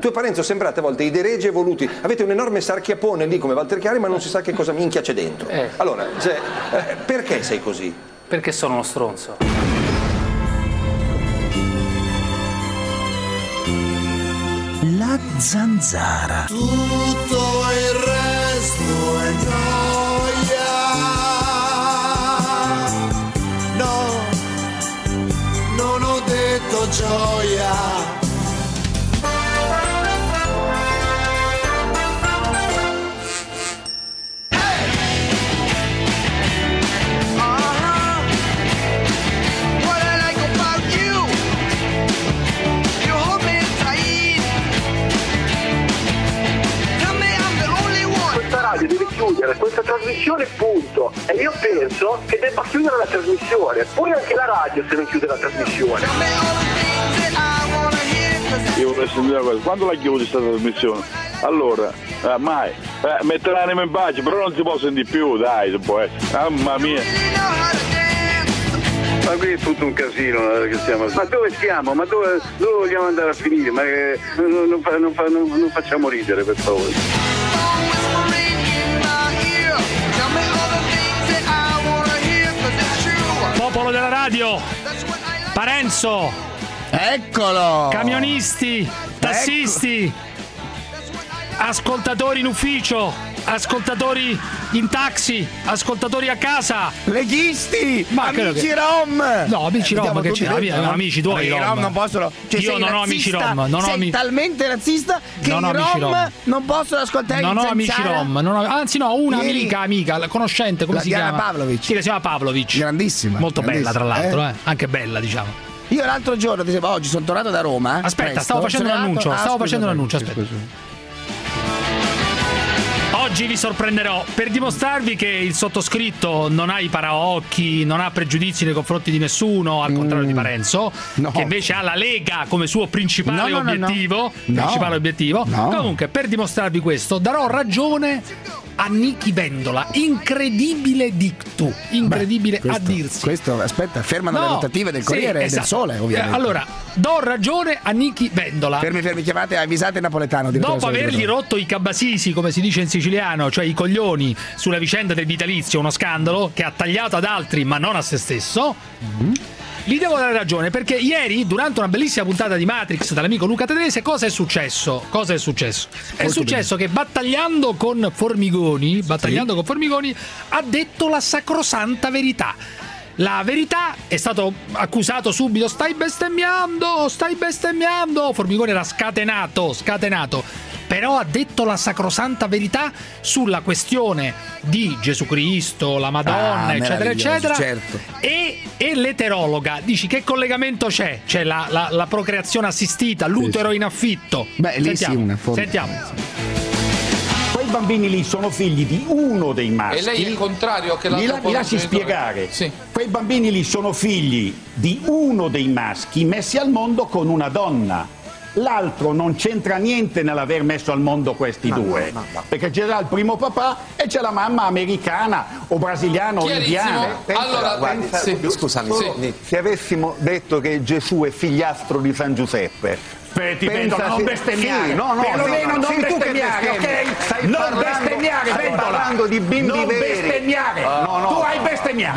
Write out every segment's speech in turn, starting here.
Tu e Parenzo sembrate a volte i dei regi evoluti, avete un enorme sarchiapone lì come Walter Chiari, ma non si sa che cosa minchia c'è dentro. Allora, perché sei così? Perché sono uno stronzo. La zanzara. Tutto il resto è noia. No, non ho detto gioia. Deve chiudere questa trasmissione, punto. E io penso che debba chiudere la trasmissione, poi anche la radio se non chiude la trasmissione. Io vorrei sentire questo. Quando la chiudi questa trasmissione? Allora, mai. Mettere l'anima in pace, però non si può sentire più, dai, se può essere. Mamma mia. Ma qui è tutto un casino che stiamo. Ma dove siamo? Ma dove vogliamo andare a finire? Ma non facciamo ridere, per favore. Popolo della radio, Parenzo, Eccolo! camionisti, tassisti, ascoltatori in ufficio, ascoltatori in taxi, ascoltatori a casa, Leghisti! Ma amici Rom! No, amici Rom, che ce l'hai? Amici tuoi Rom. Non possono. Cioè, io non ho amici Rom. Sei talmente razzista che i Rom non possono ascoltare non ho amici Rom. Anzi, no, una amica, la conoscente, come si chiama? Pavlovic. Sì, che si chiama Pavlovic. Grandissima. Molto bella, tra l'altro, Anche bella, diciamo. Io l'altro giorno, ad esempio, oggi sono tornato da Roma. Aspetta, stavo facendo l'annuncio. Aspetta. Oggi vi sorprenderò per dimostrarvi che il sottoscritto non ha i paraocchi, non ha pregiudizi nei confronti di nessuno, al contrario di Parenzo, che invece ha la Lega come suo principale obiettivo. Comunque, per dimostrarvi questo, darò ragione a Nichi Vendola. Incredibile dictu, incredibile a dirsi. Questo, aspetta, fermano le rotative del Corriere e del Sole, ovviamente. Allora, do ragione a Nichi Vendola. Fermi, chiamate, avvisate Napoletano. Dopo avergli rotto i cabasisi, come si dice in siciliano, cioè i coglioni, sulla vicenda del vitalizio, uno scandalo che ha tagliato ad altri ma non a se stesso, gli devo dare ragione, perché ieri, durante una bellissima puntata di Matrix dall'amico Luca Tedese, cosa è successo? È successo che battagliando con Formigoni, ha detto la sacrosanta verità. La verità, è stato accusato subito, stai bestemmiando, Formigoni era scatenato, però ha detto la sacrosanta verità sulla questione di Gesù Cristo, la Madonna, eccetera, certo. E l'eterologa, dici che collegamento c'è? C'è la procreazione assistita, l'utero in affitto. Beh, lì sentiamo. Quei bambini lì sono figli di uno dei maschi. E lei è il contrario che l'altro. Mi lasci spiegare? Sì. Quei bambini lì sono figli di uno dei maschi messi al mondo con una donna. L'altro non c'entra niente nell'aver messo al mondo questi due, perché c'è già il primo papà e c'è la mamma americana o brasiliana o indiana. Allora, guardi, scusami, se avessimo detto che Gesù è figliastro di San Giuseppe, Vendola, non bestemmiare, perlomeno non bestemmiare, ok? Non bestemmiare, Vendola. Parlando di bimbi non veri. Bestemmiare. Tu hai bestemmiato.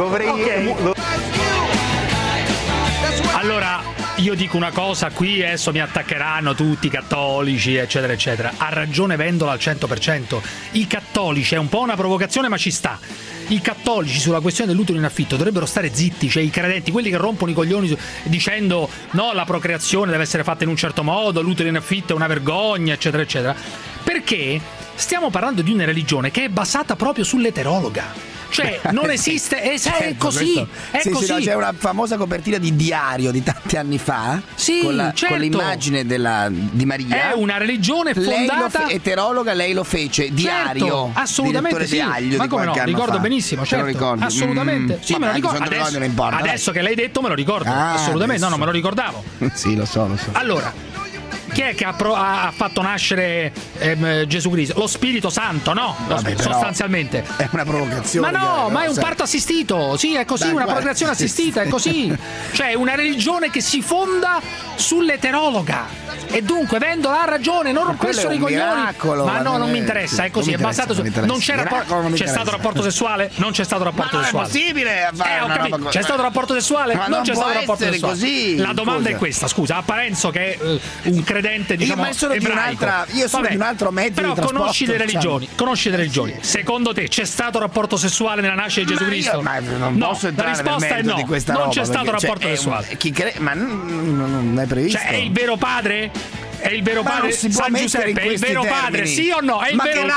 Allora, io dico una cosa, qui adesso mi attaccheranno tutti i cattolici, eccetera, eccetera. Ha ragione Vendola al 100%. I cattolici, è un po' una provocazione, ma ci sta. I cattolici sulla questione dell'utero in affitto dovrebbero stare zitti, cioè i credenti, quelli che rompono i coglioni dicendo no, la procreazione deve essere fatta in un certo modo, l'utero in affitto è una vergogna, eccetera, eccetera. Perché stiamo parlando di una religione che è basata proprio sull'eterologa. Cioè, non esiste, è così. È così. No, c'è una famosa copertina di Diario di tanti anni fa, con l'immagine di Maria. È una religione fondata. Lei eterologa, lei lo fece. Diario. Assolutamente sì. Ma come no? Ricordo benissimo, certo. Assolutamente. Sì, me lo ricordo. Adesso che l'hai detto me lo ricordo. Assolutamente. No, non me lo ricordavo. Sì, lo so. Allora, chi è che ha fatto nascere Gesù Cristo? Lo Spirito Santo, no? Sostanzialmente. È una provocazione. Ma no, ma è un parto assistito. Sì, è così, una procreazione assistita, è così. Cioè, una religione che si fonda sull'eterologa. E dunque Vendola ha ragione, non rompessero i coglioni. Ma no, non mi interessa, è così, è basato su. Non c'è rapporto. C'è stato rapporto sessuale? Non c'è stato rapporto sessuale. Ma non è possibile fare una roba. C'è stato rapporto sessuale? Non c'è stato rapporto sessuale. Così. La domanda è questa, scusa, a Parenzo che è un credente, diciamo, ebraico. Io sono di un altro mezzo però di trasporto. Conosci le religioni. Secondo te c'è stato rapporto sessuale nella nascita di Gesù Cristo? Non posso entrare la risposta nel merito è no. di questa non roba, c'è stato rapporto sessuale. Ma non è previsto. Cioè, è il vero padre? È il vero padre San Giuseppe, è il vero padre, sì o no? È il vero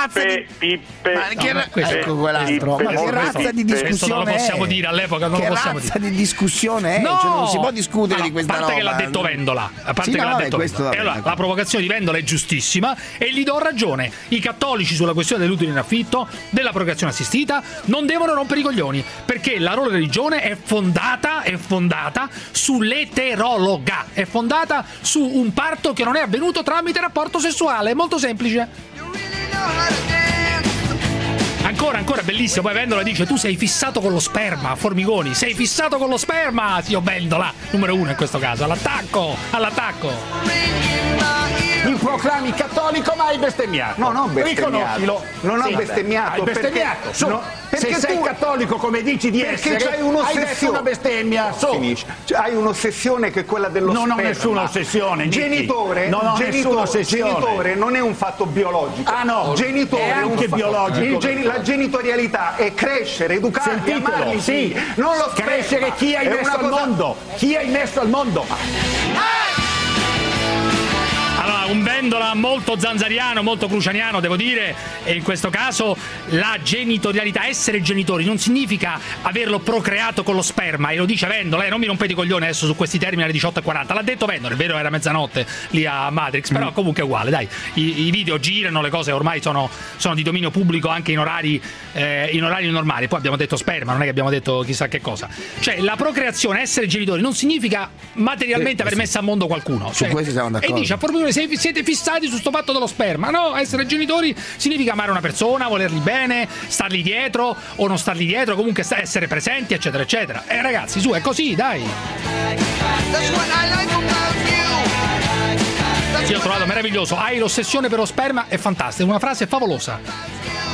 ecco quell'altro. Ma che razza di discussione non lo possiamo dire all'epoca, non lo possiamo dire. Che razza di discussione è? No, cioè, non si può discutere di questa roba. A parte che l'ha detto Vendola, E allora la provocazione di Vendola è giustissima e gli do ragione. I cattolici sulla questione dell'utero in affitto, della procreazione assistita, non devono rompere i coglioni, perché la loro religione è fondata sull'eterologa, è fondata su un parto che non è avvenuto tramite rapporto sessuale, è molto semplice. Ancora bellissimo. Poi Vendola dice: tu sei fissato con lo sperma, Formigoni, sei fissato con lo sperma, zio Vendola, numero 1 in questo caso, all'attacco. Mi proclami cattolico, ma hai bestemmiato. No, non bestemmiato. Riconoscilo. Non ho bestemmiato. Hai bestemmiato. Perché se sei cattolico come dici di essere, c'hai un'ossessione. hai detto una bestemmia. Finisci. Hai un'ossessione che è quella dello sperma. Non ho nessuna ossessione. Genitore non è un fatto biologico. Ah no, genitore è anche biologico. La genitorialità è crescere, educarli, amarli. Sì, non lo crescere chi hai messo al mondo. Chi hai messo al mondo? Allora, un Vendola molto zanzariano, molto crucianiano, devo dire, e in questo caso la genitorialità, essere genitori non significa averlo procreato con lo sperma, e lo dice Vendola, non mi rompete i coglioni adesso su questi termini alle 18:40, l'ha detto Vendola, è vero era mezzanotte lì a Matrix, però comunque è uguale, dai, i video girano, le cose ormai sono di dominio pubblico anche in orari normali, poi abbiamo detto sperma, non è che abbiamo detto chissà che cosa, cioè la procreazione, essere genitori non significa materialmente aver messo al mondo qualcuno, su questo siamo d'accordo. E dice a Formigoni siete fissati su sto fatto dello sperma. No, essere genitori significa amare una persona, volerli bene, stargli dietro o non stargli dietro, comunque essere presenti, eccetera, eccetera. Ragazzi, su, è così, dai. Io ho trovato meraviglioso. Hai l'ossessione per lo sperma, è fantastico, una frase favolosa.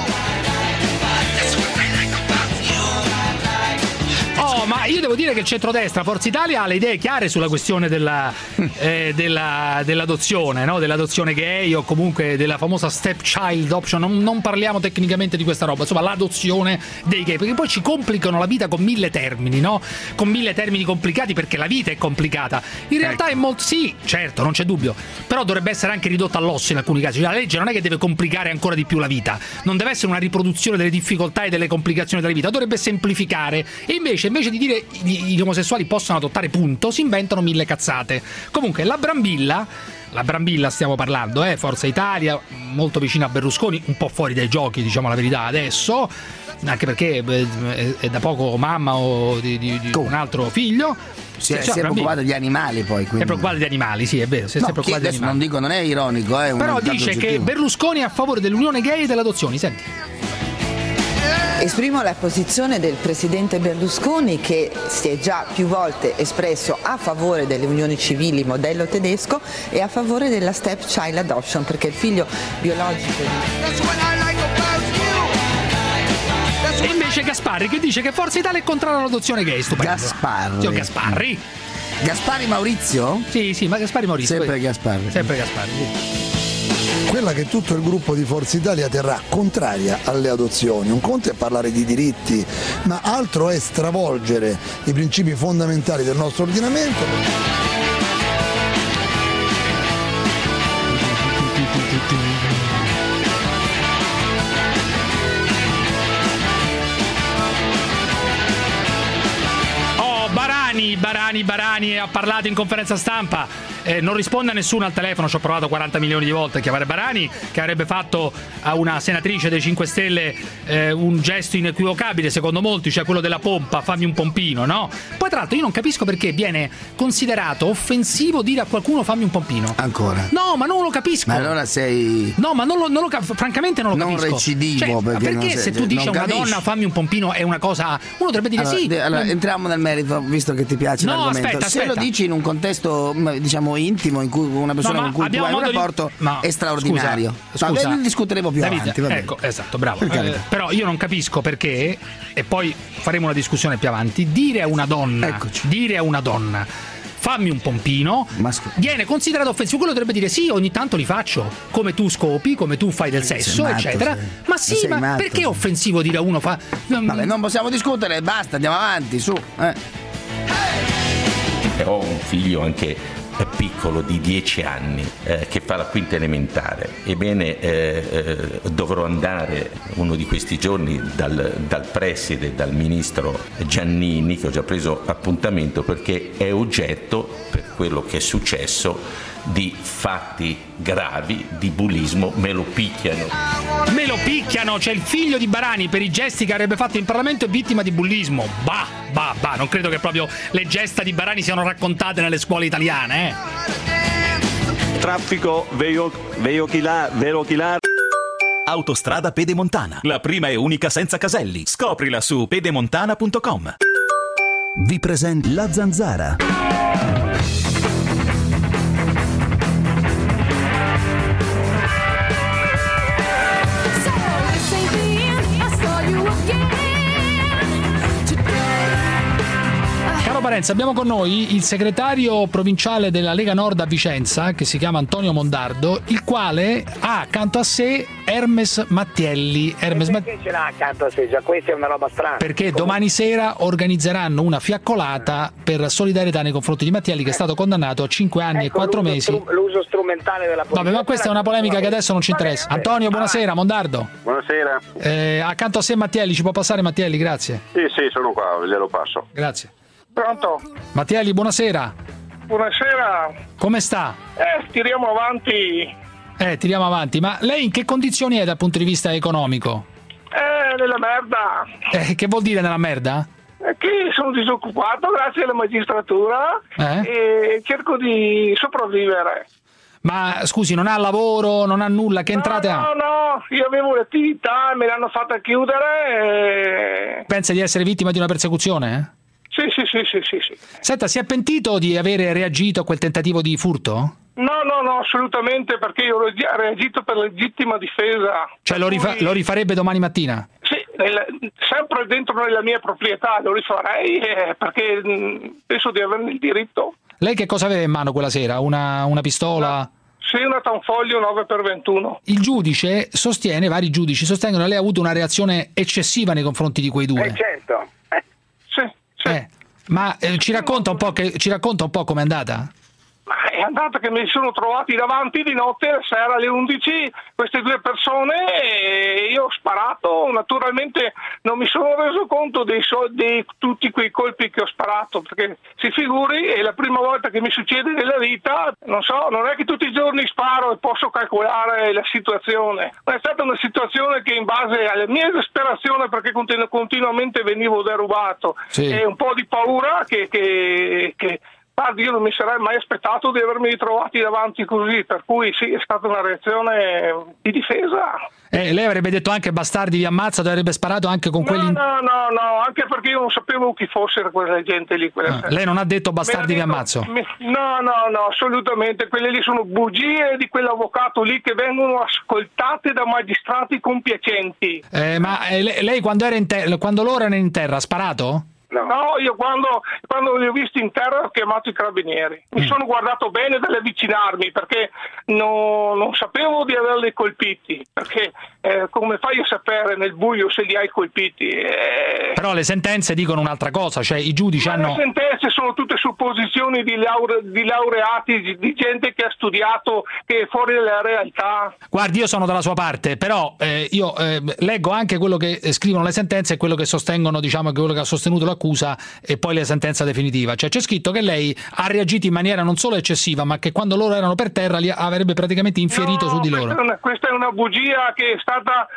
Oh, ma io devo dire che il centrodestra, Forza Italia, ha le idee chiare sulla questione dell'adozione, no? Dell'adozione gay o comunque della famosa stepchild option. Non parliamo tecnicamente di questa roba, insomma, l'adozione dei gay, perché poi ci complicano la vita con 1000 termini, no? Con 1000 termini complicati, perché la vita è complicata. In realtà è molto, sì, certo, non c'è dubbio, però dovrebbe essere anche ridotta all'osso in alcuni casi. La legge non è che deve complicare ancora di più la vita, non deve essere una riproduzione delle difficoltà e delle complicazioni della vita, dovrebbe semplificare. E invece di dire gli omosessuali possono adottare, punto, si inventano 1000 cazzate. Comunque la Brambilla stiamo parlando, Forza Italia, molto vicina a Berlusconi, un po' fuori dai giochi, diciamo la verità adesso, anche perché è da poco mamma o di un altro figlio. Si è preoccupato di animali, poi. Quindi. È preoccupato di animali, sì, è vero. Si è preoccupato di animali. Non dico, non è ironico, però dice che Berlusconi è a favore dell'unione gay e delle adozioni. Senti. Esprimo la posizione del presidente Berlusconi, che si è già più volte espresso a favore delle unioni civili modello tedesco e a favore della stepchild adoption, perché il figlio biologico E invece Gasparri che dice che Forza Italia è contrario all'adozione gay. Stupendo. Gasparri Maurizio? Sì, ma Gasparri Maurizio. Sempre Gasparri, sì. Quella che tutto il gruppo di Forza Italia terrà contraria alle adozioni. Un conto è parlare di diritti, ma altro è stravolgere i principi fondamentali del nostro ordinamento. Barani ha parlato in conferenza stampa, non risponde a nessuno al telefono, ci ho provato 40 milioni di volte a chiamare Barani, che avrebbe fatto a una senatrice dei 5 Stelle un gesto inequivocabile secondo molti, cioè quello della pompa, fammi un pompino, no? Poi tra l'altro io non capisco perché viene considerato offensivo dire a qualcuno fammi un pompino. Ancora? No, ma non lo capisco. Ma allora sei... No, ma francamente non lo capisco. Non recidivo, cioè, perché se tu dici a una donna fammi un pompino è una cosa... Uno dovrebbe dire allora, sì. Allora, entriamo nel merito, visto che ti piace l'argomento. Aspetta. Se lo dici in un contesto, diciamo, intimo, in cui una persona con cui tu hai un rapporto è straordinario. Scusa. Ne discuteremo più avanti. Ecco, esatto, bravo. Però io non capisco perché, e poi faremo una discussione più avanti, dire a una donna, fammi un pompino, viene considerato offensivo. Quello dovrebbe dire sì, ogni tanto li faccio, come tu scopi, come tu fai del sesso, eccetera. Ma sì, ma perché è offensivo dire a uno Vabbè, non possiamo discutere, basta, andiamo avanti, su. Ho un figlio anche piccolo di 10 anni che fa la quinta elementare. Ebbene, dovrò andare uno di questi giorni dal preside, dal ministro Giannini, che ho già preso appuntamento, perché è oggetto, per quello che è successo, di fatti gravi, di bullismo. Me lo picchiano, c'è il figlio di Barani per i gesti che avrebbe fatto in Parlamento, è vittima di bullismo. Non credo che proprio le gesta di Barani siano raccontate nelle scuole italiane, Traffico veicolare. Autostrada Pedemontana, la prima e unica senza caselli. Scoprila su pedemontana.com. Vi presenta La Zanzara. Parenza, abbiamo con noi il segretario provinciale della Lega Nord a Vicenza, che si chiama Antonio Mondardo, il quale ha accanto a sé Hermes Mattielli. Perché ce l'ha accanto a sé? Già questa è una roba strana. Perché domani sera organizzeranno una fiaccolata per solidarietà nei confronti di Mattielli, che è stato condannato a 5 anni e 4 mesi. L'uso strumentale della polizia. Vabbè, ma questa è una polemica che adesso non ci interessa. Antonio, buonasera. Mondardo. Buonasera. Accanto a sé Mattielli, ci può passare Mattielli? Grazie. Sì, sono qua, glielo passo. Grazie. Pronto? Mattielli, buonasera. Buonasera. Come sta? Tiriamo avanti. Tiriamo avanti. Ma lei in che condizioni è dal punto di vista economico? Nella merda. Che vuol dire nella merda? Che sono disoccupato grazie alla magistratura e cerco di sopravvivere. Ma scusi, non ha lavoro, non ha nulla, che entrate ha? No, io avevo l'attività, me l'hanno fatta chiudere. Pensa di essere vittima di una persecuzione? Sì. Senta, si è pentito di avere reagito a quel tentativo di furto? No, assolutamente, perché io ho reagito per legittima difesa. Cioè lo rifarebbe domani mattina? Sì, sempre dentro nella mia proprietà lo rifarei, perché penso di averne il diritto. Lei che cosa aveva in mano quella sera? Una pistola? Sì, una Tanfoglio 9x21. Il giudice sostiene, vari giudici sostengono che lei ha avuto una reazione eccessiva nei confronti di quei due. Certo. Sì. Ma ci racconta un po' com'è andata? Ma è andata che mi sono trovati davanti di notte, la sera alle 11, queste due persone, e io ho sparato. Naturalmente non mi sono reso conto di tutti quei colpi che ho sparato, perché si figuri, è la prima volta che mi succede nella vita. Non so, non è che tutti i giorni sparo e posso calcolare la situazione. Ma è stata una situazione che, in base alla mia esasperazione, perché continuamente venivo derubato, e un po' di paura che guardi, io non mi sarei mai aspettato di avermi ritrovati davanti così, per cui sì, è stata una reazione di difesa. Lei avrebbe detto anche bastardi vi ammazzato, avrebbe sparato anche con quelli... No, anche perché io non sapevo chi fossero quella gente lì. Lei non ha detto bastardi vi ammazzo? No, assolutamente, quelle lì sono bugie di quell'avvocato lì che vengono ascoltate da magistrati compiacenti. Ma lei quando loro erano in terra ha sparato? No, io quando li ho visti in terra ho chiamato i carabinieri. Mi sono guardato bene dall'avvicinarmi, perché non sapevo di averli colpiti, perché come fai a sapere nel buio se li hai colpiti? Però le sentenze dicono un'altra cosa, cioè i giudici hanno... Le sentenze sono tutte supposizioni di laureati, di gente che ha studiato, che è fuori dalla realtà. Guardi, io sono dalla sua parte, però io leggo anche quello che scrivono le sentenze e quello che sostengono, diciamo, quello che ha sostenuto l'accusa e poi la sentenza definitiva. Cioè c'è scritto che lei ha reagito in maniera non solo eccessiva, ma che quando loro erano per terra li avrebbe praticamente infierito su di loro. Questa è una bugia che è stata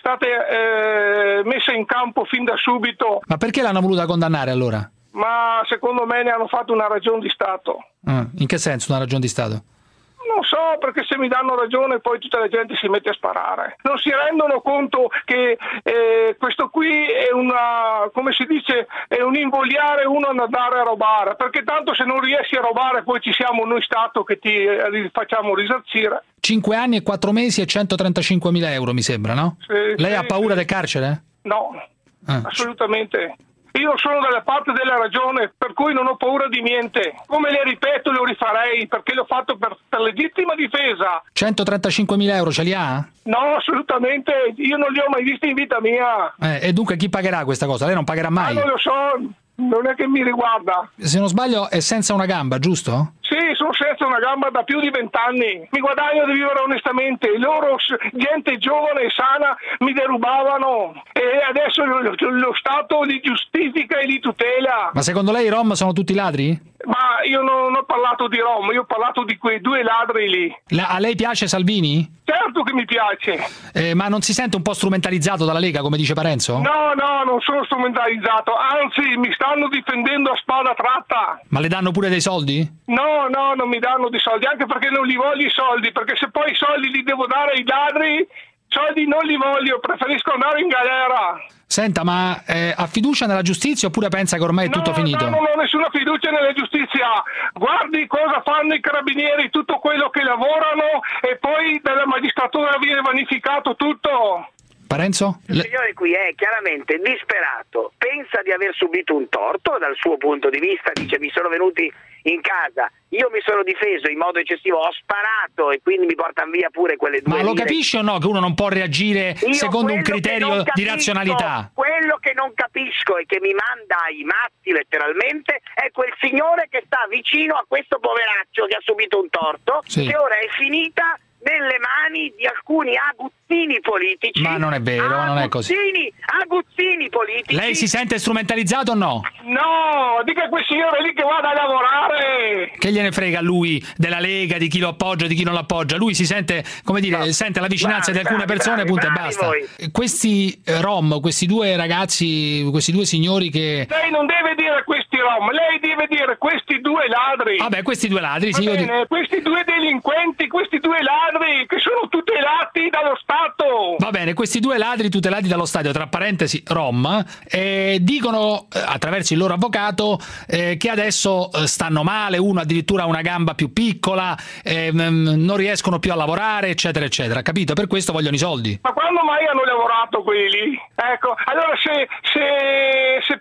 messa in campo fin da subito. Ma perché l'hanno voluta condannare allora? Ma secondo me ne hanno fatto una ragion di Stato. In che senso una ragion di Stato? Non so, no, perché se mi danno ragione poi tutta la gente si mette a sparare. Non si rendono conto che questo qui è come si dice, è un invogliare uno ad andare a robare, perché tanto se non riesci a robare poi ci siamo noi Stato che ti facciamo risarcire. 5 anni e 4 mesi e 135.000 euro mi sembra, no? Sì, Lei ha paura del carcere? No, assolutamente. Io sono dalla parte della ragione, per cui non ho paura di niente. Come le ripeto, lo rifarei, perché l'ho fatto per legittima difesa. 135.000 euro ce li ha? No, assolutamente, io non li ho mai visti in vita mia. E dunque chi pagherà questa cosa? Lei non pagherà mai? Non lo so, non è che mi riguarda. Se non sbaglio è senza una gamba, giusto? Sì, sono senza una gamba da più di 20 anni. Mi guadagno di vivere onestamente. Loro, gente giovane e sana, mi derubavano. E adesso lo Stato li giustifica e li tutela. Ma secondo lei i Rom sono tutti ladri? Ma io non ho parlato di Rom, io ho parlato di quei 2 ladri lì. A lei piace Salvini? Certo che mi piace. Ma non si sente un po' strumentalizzato dalla Lega, come dice Parenzo? No, non sono strumentalizzato. Anzi, mi stanno difendendo a spada tratta. Ma le danno pure dei soldi? No, non mi danno dei soldi, anche perché non li voglio i soldi, perché se poi i soldi li devo dare ai ladri, soldi non li voglio, preferisco andare in galera. Senta, ma ha fiducia nella giustizia oppure pensa che ormai è tutto finito? No, non ho nessuna fiducia nella giustizia. Guardi cosa fanno i carabinieri, tutto quello che lavorano, e poi dalla magistratura viene vanificato tutto. Parenzo? Il signore qui è chiaramente disperato, pensa di aver subito un torto dal suo punto di vista, dice mi sono venuti in casa, io mi sono difeso in modo eccessivo, ho sparato e quindi mi portano via pure quelle 2 Ma lo lire. capisce o no che uno non può reagire secondo un criterio di razionalità? Quello che non capisco e che mi manda ai matti letteralmente è quel signore che sta vicino a questo poveraccio che ha subito un torto, che ora è finita nelle mani di alcuni aguzzini politici. Ma non è vero, non è così. Aguzzini politici. Lei si sente strumentalizzato o no? No, dica quel signore lì che vada a lavorare. Che gliene frega a lui della Lega, di chi lo appoggia, di chi non lo appoggia? Lui si sente, come dire, sente la vicinanza di alcune persone, punto e basta. Voi. Questi Rom, questi 2 ragazzi, questi 2 signori che... Lei non deve dire questi Rom, lei deve dire questi 2 ladri. Vabbè, questi 2 ladri, sì. Questi 2 delinquenti, questi 2 ladri che sono tutelati dallo Stato. Va bene, questi 2 ladri tutelati dallo Stato, tra parentesi Rom, dicono attraverso il loro avvocato che adesso stanno male, uno addirittura ha una gamba più piccola, non riescono più a lavorare, eccetera eccetera, capito? Per questo vogliono i soldi. Ma quando mai hanno lavorato quelli lì? Ecco, allora se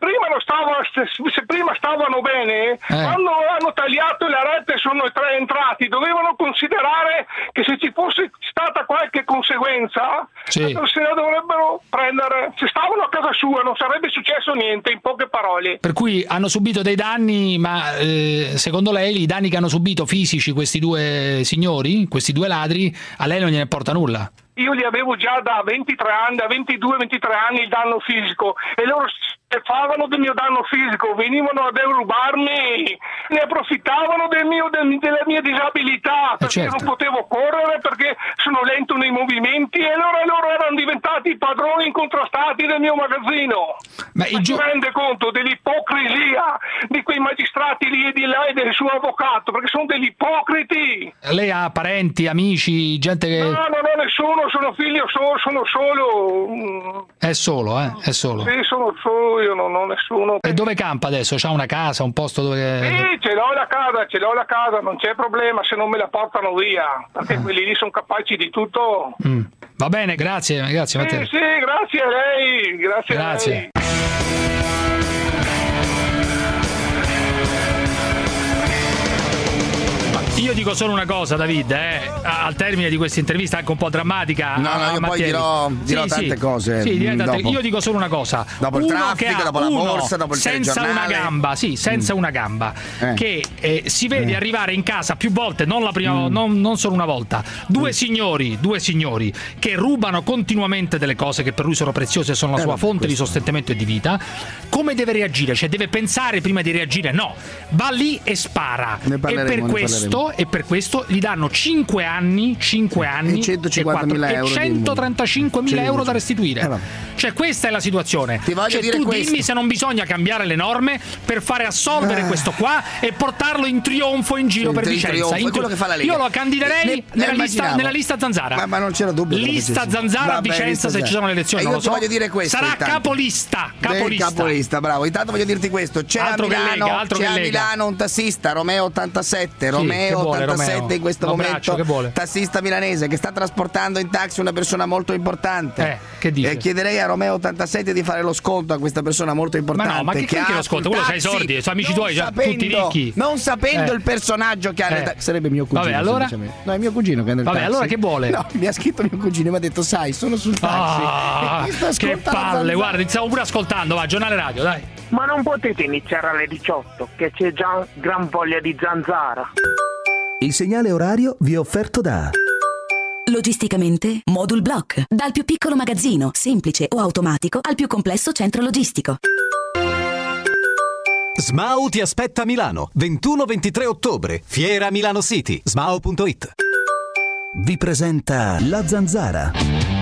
prima stavano bene, quando hanno tagliato la rete e sono entrati, dovevano considerare che se ci fosse stata qualche conseguenza, se la dovrebbero prendere. Se stavano a casa sua non sarebbe successo niente, in poche parole. Per cui hanno subito dei danni, ma secondo lei i danni che hanno subito fisici questi 2 signori, questi 2 ladri, a lei non gliene porta nulla? Io li avevo già da 23 anni, da 22-23 anni il danno fisico, e loro favano del mio danno fisico, venivano a derubarmi, ne approfittavano della mia disabilità, perché non potevo correre, perché sono lento nei movimenti, e allora loro erano diventati i padroni incontrastati del mio magazzino. Ma si rende conto dell'ipocrisia di quei magistrati lì e di là e del suo avvocato, perché sono degli ipocriti. Lei ha parenti, amici, gente che... No, non ho nessuno, sono figlio sono solo. È solo, È solo. Sì, sono solo, io non ho nessuno. E dove campa adesso? C'ha una casa, un posto dove... Sì, ce l'ho la casa, non c'è problema se non me la portano via, perché quelli lì sono capaci di tutto. Va bene, grazie Matteo. Sì, grazie a lei, grazie. A lei. Io dico solo una cosa, David, al termine di questa intervista anche un po' drammatica. No, io poi dirò tante cose. Io dico solo una cosa. Dopo il traffico, dopo la borsa, dopo il senza una gamba, senza una gamba, che si vede arrivare in casa più volte, non la prima, non solo una volta, due signori che rubano continuamente delle cose che per lui sono preziose e sono la sua fonte di sostentamento e di vita. Come deve reagire? Cioè deve pensare prima di reagire? No, va lì e spara. E per questo e per questo gli danno 5 anni e 150.000 euro e 135.000 euro da restituire. Cioè questa è la situazione. Ti voglio dire tu questo. dimmi se non bisogna cambiare le norme per fare assolvere questo qua e portarlo in trionfo in giro per Vicenza. È quello che fa la Lega. Io lo candiderei nella lista Zanzara. Ma non c'era dubbio. Lista Zanzara a Vicenza se ci sono le elezioni. Io ti voglio dire questo. Sarà intanto. capolista. Bravo. Intanto voglio dirti questo. C'è a Milano un tassista, Romeo 87. Romeo 87 in questo momento. Tassista milanese che sta trasportando in taxi una persona molto importante. Che dice? Chiederei a Romeo 87 di fare lo sconto a questa persona molto importante. Ma no, ma che ha lo sconto? Quello c'ha i soldi, sono amici tuoi, tutti ricchi. Non sapendo il personaggio che ha sarebbe mio cugino. Vabbè, allora? No, è mio cugino che ha nel taxi. Allora che vuole? No, mi ha scritto mio cugino e mi ha detto sai, sono sul taxi. Che palle, guarda, stiamo pure ascoltando, va, giornale radio, dai. Ma non potete iniziare alle 18, che c'è già gran voglia di zanzara. Il segnale orario vi è offerto da Logisticamente Modul Block, dal più piccolo magazzino, semplice o automatico, al più complesso centro logistico. SMAU ti aspetta a Milano, 21-23 ottobre, Fiera Milano City, smau.it. Vi presenta La Zanzara.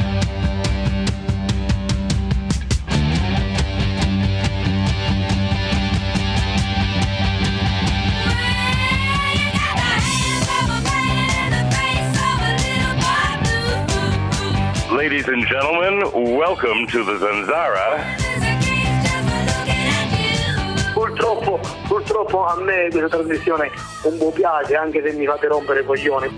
Ladies and gentlemen, welcome to the Zanzara. Purtroppo a me questa trasmissione un po' piace, anche se mi fate rompere i coglioni.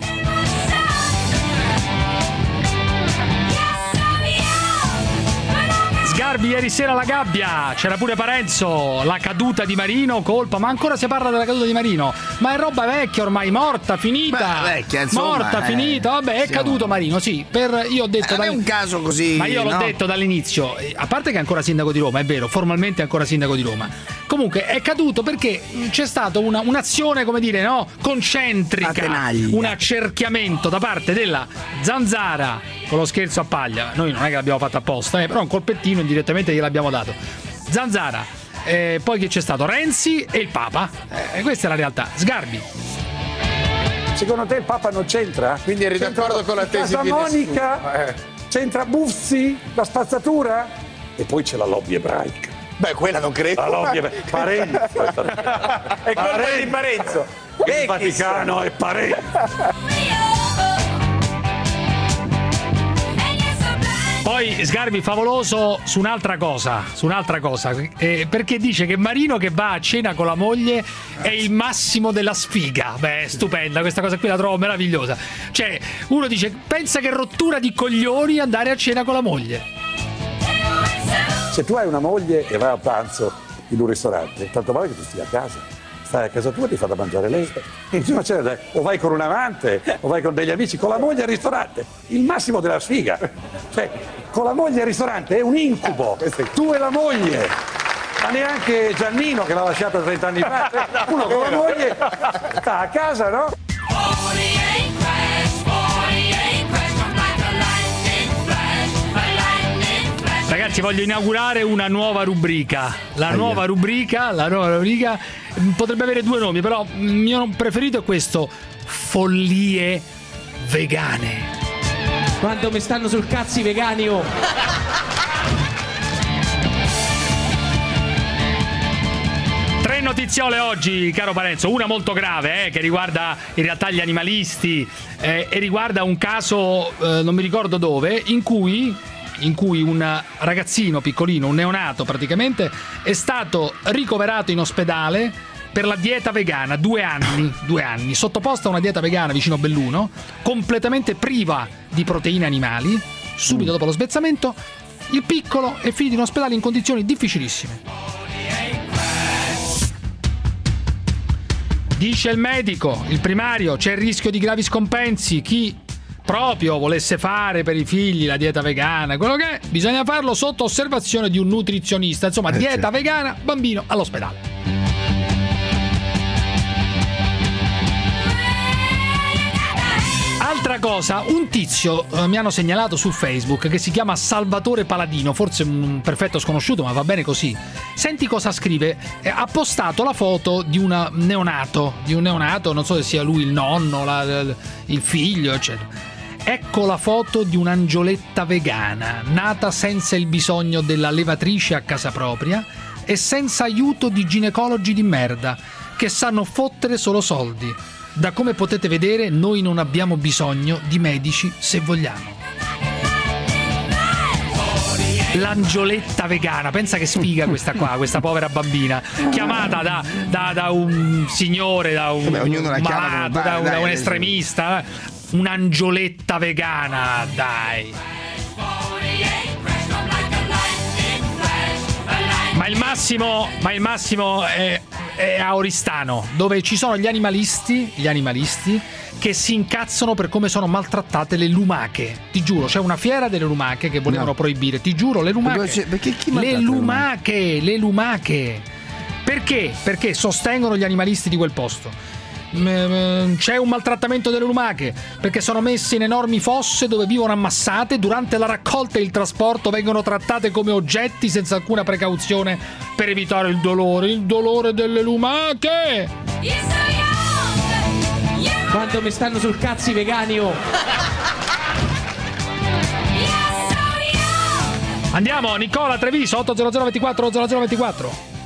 Sgarbi ieri sera alla gabbia, c'era pure Parenzo, la caduta di Marino, colpa, ma ancora si parla della caduta di Marino, ma è roba vecchia ormai, morta, finita. Vecchia, insomma, morta, finita, vabbè, è caduto Marino, sì, io ho detto non è un caso così. Ma io l'ho detto dall'inizio, a parte che è ancora sindaco di Roma, è vero, formalmente è ancora sindaco di Roma. Comunque è caduto perché c'è stata un'azione, come dire, no, concentrica, un accerchiamento da parte della Zanzara, con lo scherzo a paglia, noi non è che l'abbiamo fatto apposta, però un colpettino indirettamente gliel'abbiamo dato. Zanzara, poi che c'è stato? Renzi e il Papa, questa è la realtà. Sgarbi. Secondo te il Papa non c'entra? Quindi eri d'accordo con la tesi di Monica? C'entra Buzzi, la spazzatura? E poi c'è la lobby ebraica. Beh, quella non credo. La lobby ebraica. Parenzo. È colpa di Parenzo. Il Vaticano è Parenzo. Poi Sgarbi favoloso su un'altra cosa, perché dice che Marino che va a cena con la moglie è il massimo della sfiga. Beh, stupenda, questa cosa qui la trovo meravigliosa. Cioè, uno dice, pensa che rottura di coglioni andare a cena con la moglie. Se tu hai una moglie e vai a pranzo in un ristorante, tanto vale che tu stia a casa. Stai a casa tua e ti fa da mangiare lei. O vai con un amante, o vai con degli amici, con la moglie al ristorante. Il massimo della sfiga. Cioè, con la moglie al ristorante è un incubo. Tu e la moglie. Ma neanche Giannino che l'ha lasciata 30 anni fa. Uno con la moglie sta a casa, no? Ragazzi, voglio inaugurare una nuova rubrica. La nuova rubrica potrebbe avere due nomi, però il mio preferito è questo: follie vegane. Quanto mi stanno sul cazzo i vegani, oh! Tre notiziole oggi, caro Parenzo. Una molto grave, che riguarda in realtà gli animalisti e riguarda un caso, non mi ricordo dove, in cui un ragazzino piccolino, un neonato praticamente, è stato ricoverato in ospedale per la dieta vegana, 2 anni, sottoposta a una dieta vegana vicino Belluno, completamente priva di proteine animali. Subito dopo lo svezzamento, il piccolo è finito in ospedale in condizioni difficilissime. Dice il medico, il primario, c'è il rischio di gravi scompensi. Chi proprio volesse fare per i figli la dieta vegana, quello che è, bisogna farlo sotto osservazione di un nutrizionista. Insomma, dieta vegana, bambino all'ospedale. Altra Altra cosa, un tizio mi hanno segnalato su Facebook che si chiama Salvatore Paladino, forse un perfetto sconosciuto, ma va bene così. Senti cosa scrive. Ha postato la foto di un neonato, non so se sia lui il nonno, il figlio, eccetera. Ecco la foto di un'angioletta vegana, nata senza il bisogno della levatrice a casa propria e senza aiuto di ginecologi di merda che sanno fottere solo soldi. Da come potete vedere, noi non abbiamo bisogno di medici se vogliamo. L'angioletta vegana, pensa che sfiga questa qua, questa povera bambina, chiamata da un signore, da un malato, da un estremista. Un'angioletta vegana, dai. Ma il massimo è a Oristano, dove ci sono gli animalisti che si incazzano per come sono maltrattate le lumache. Ti giuro, c'è una fiera delle lumache che volevano proibire. Ti giuro, le lumache. Perché chi le lumache. Perché? Perché sostengono gli animalisti di quel posto. C'è un maltrattamento delle lumache perché sono messe in enormi fosse dove vivono ammassate. Durante la raccolta e il trasporto vengono trattate come oggetti senza alcuna precauzione per evitare il dolore delle lumache. Quanto mi stanno sul cazzo i vegani, oh. Andiamo, Nicola Treviso 80024 0024.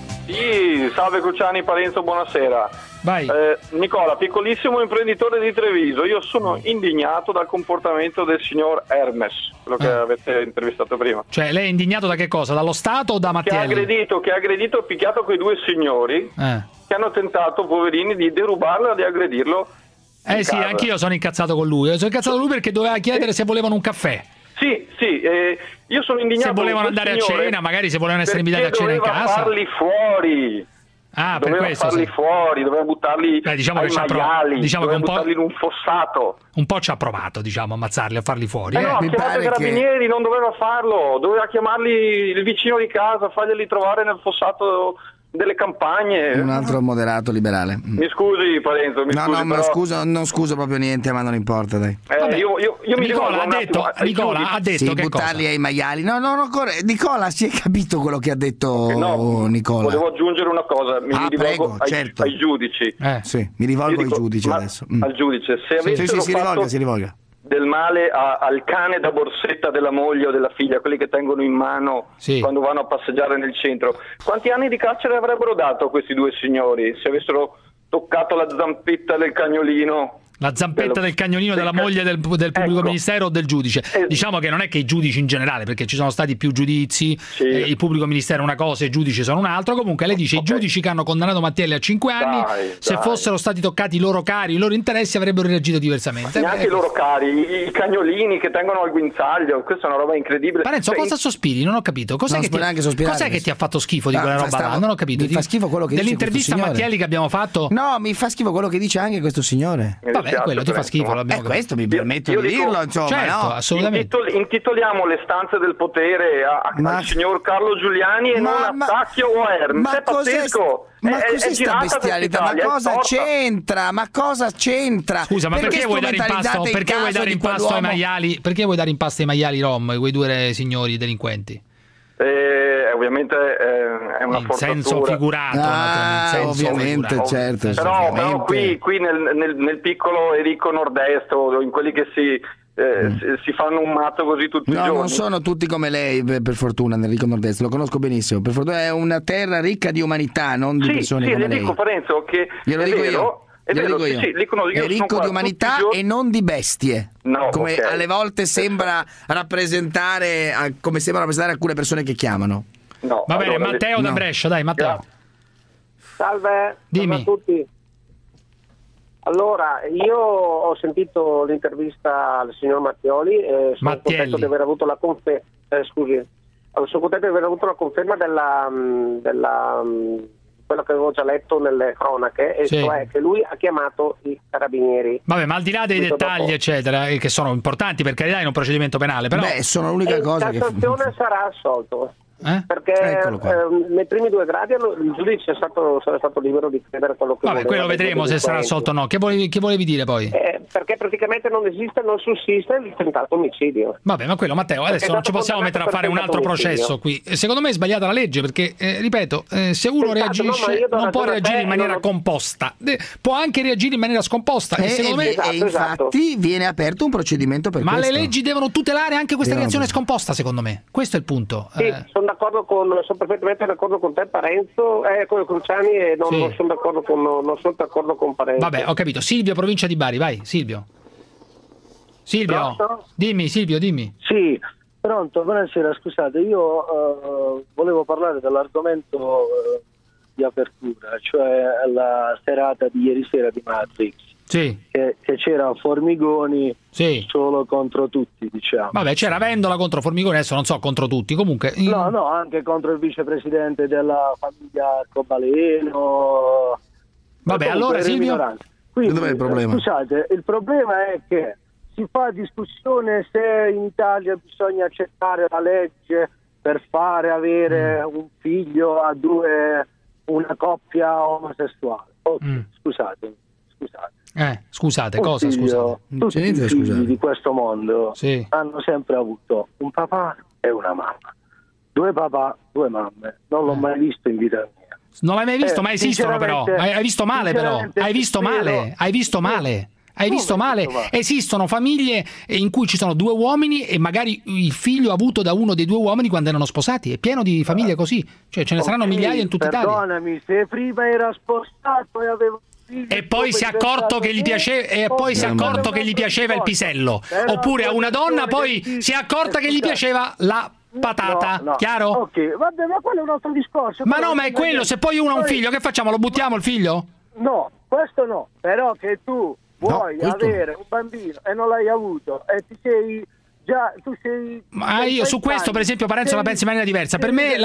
Sì, salve Cruciani, Parenzo, buonasera. Vai. Nicola, piccolissimo imprenditore di Treviso. Io sono indignato dal comportamento del signor Hermes, quello che avete intervistato prima. Cioè, lei è indignato da che cosa? Dallo Stato o da Mattielli? Che ha aggredito e picchiato quei due signori che hanno tentato, poverini, di derubarlo e di aggredirlo. Sì, anch'io sono incazzato con lui. Sono incazzato con lui perché doveva chiedere se volevano un caffè. Sì, io sono indignato. Se volevano andare a cena, magari se volevano essere invitati a cena in casa. Doveva farli fuori. Doveva farli fuori, doveva buttarli diciamo ai che maiali, doveva buttarli in un fossato. Un po' ci ha provato, ammazzarli, a farli fuori. No, ha chiamato i carabinieri, non doveva farlo, doveva chiamarli il vicino di casa, farglieli trovare nel fossato delle campagne. Un altro moderato liberale. Mi scusi, Parenzo, non scuso proprio niente, ma non importa, dai. Io Nicola ha detto sì, che buttarli cosa? ai maiali. No, Nicola, si è capito quello che ha detto Nicola. Volevo aggiungere una cosa, mi rivolgo ai giudici. Sì, mi rivolgo ai giudici adesso. Al giudice, se avessero si rivolga. Del male al cane da borsetta della moglie o della figlia, quelli che tengono in mano quando vanno a passeggiare nel centro, quanti anni di carcere avrebbero dato a questi due signori se avessero toccato la zampetta del cagnolino? La zampetta del cagnolino della moglie del pubblico ministero o del giudice. Diciamo che non è che i giudici in generale, perché ci sono stati più giudizi, il pubblico ministero è una cosa e i giudici sono un altro. Comunque lei dice i giudici che hanno condannato Mattielli a 5 anni, se fossero stati toccati i loro cari, i loro interessi, avrebbero reagito diversamente. Neanche i loro cari, i cagnolini che tengono al guinzaglio, questa è una roba incredibile. Parenzo, cosa sospiri? Non ho capito. Cos'è che ti ha fatto schifo di quella roba là? Non ho capito. Mi fa schifo quello che dice dell'intervista a Mattielli che abbiamo fatto? No, mi fa schifo quello che dice anche questo signore. Quello ti fa schifo, questo mi permetto di dirlo, insomma, certo, assolutamente. Intitoliamo le stanze del potere al signor Carlo Giuliani e non a Tacchio o Hermes. È pazzesco. Ma cos'è sta bestialità? Ma cosa c'entra? Scusa, ma perché vuoi dare in pasto ai maiali? Perché vuoi dare in pasto ai maiali rom, quei due signori delinquenti? Ovviamente è una forzatura. In senso figurato, ovviamente, certo. Però qui nel piccolo Enrico Nord-Est o in quelli che si fanno un matto così tutti i giorni. Non sono tutti come lei, per fortuna, Enrico Nord-Est, lo conosco benissimo. Per fortuna è una terra ricca di umanità, non di persone come lei. Sì, le dico, Parenzo, che glielo dico io. È ricco di umanità e non di bestie, come alle volte sembra rappresentare alcune persone che chiamano. Va bene, Matteo da Brescia, dai Matteo. Salve, dimmi. Salve a tutti. Allora, io ho sentito l'intervista al signor Mattioli e sono contento di aver avuto la conferma. Sono contento di aver avuto la conferma della quello che avevo già letto nelle cronache, e cioè che lui ha chiamato i carabinieri. Vabbè, ma al di là dei dettagli eccetera, che sono importanti per carità in un procedimento penale, però sono l'unica cosa che Cassazione sarà assolto. Perché nei primi 2 gradi il giudice sarà stato libero di credere quello che voleva. Quello vedremo se sarà assolto o no. Che volevi dire poi? perché praticamente non sussiste il tentato omicidio. Vabbè, ma quello, Matteo, adesso non ci possiamo mettere a fare un altro processo qui. Secondo me è sbagliata la legge, perché ripeto, se uno reagisce non può reagire in maniera composta, può anche reagire in maniera scomposta. Infatti viene aperto un procedimento per questo. Ma le leggi devono tutelare anche questa reazione scomposta, secondo me. Questo è il punto. Sì, sono perfettamente d'accordo con te, Parenzo, con Cruciani, e non sono d'accordo con Parenzo. Vabbè, ho capito. Silvio, provincia di Bari, vai, Silvio. Dimmi, Silvio, dimmi. Sì, pronto, buonasera, scusate, io volevo parlare dell'argomento di apertura, cioè la serata di ieri sera di Matrix. Sì. Che c'era Formigoni solo contro tutti, diciamo. Vabbè, c'era Vendola contro Formigoni, adesso non so contro tutti, comunque. No, anche contro il vicepresidente della famiglia Arcobaleno. Vabbè, allora Silvio. Quindi, dov'è il problema? Scusate, il problema è che si fa discussione se in Italia bisogna accettare la legge per fare avere un figlio a una coppia omosessuale. Scusate. Scusate, cosa? Scusate. Tutti i figli di questo mondo hanno sempre avuto un papà e una mamma. 2 papà, 2 mamme. Non l'ho mai visto in vita mia. Non l'hai mai visto, ma esistono però. Hai visto male però. Hai visto male. Esistono famiglie in cui ci sono 2 uomini e magari il figlio avuto da uno dei 2 uomini quando erano sposati. È pieno di famiglie così. Cioè ce ne saranno migliaia in tutta Italia. Perdonami, se prima era sposato e aveva e poi si è accorto che gli piaceva il pisello, oppure a una donna poi si è accorta che gli piaceva la patata, chiaro? Ok, vabbè, ma quello è un altro discorso. Ma no, ma è quello, se poi uno ha un figlio, che facciamo? Lo buttiamo il figlio? No, questo no, però che tu vuoi avere un bambino e non l'hai avuto e ti sei ma io su questo per esempio Parenzo la penso in maniera diversa. Per me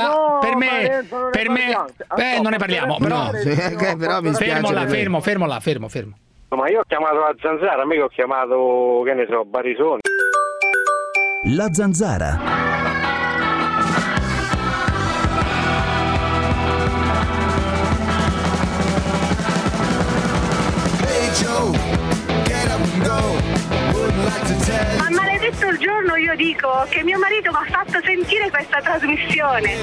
non ne parliamo, però mi spiace, fermo là. Ma io ho chiamato la Zanzara, mica ho chiamato, che ne so, Barisoni. La Zanzara. Ma maledetto il giorno, io dico, che mio marito mi ha fatto sentire questa trasmissione.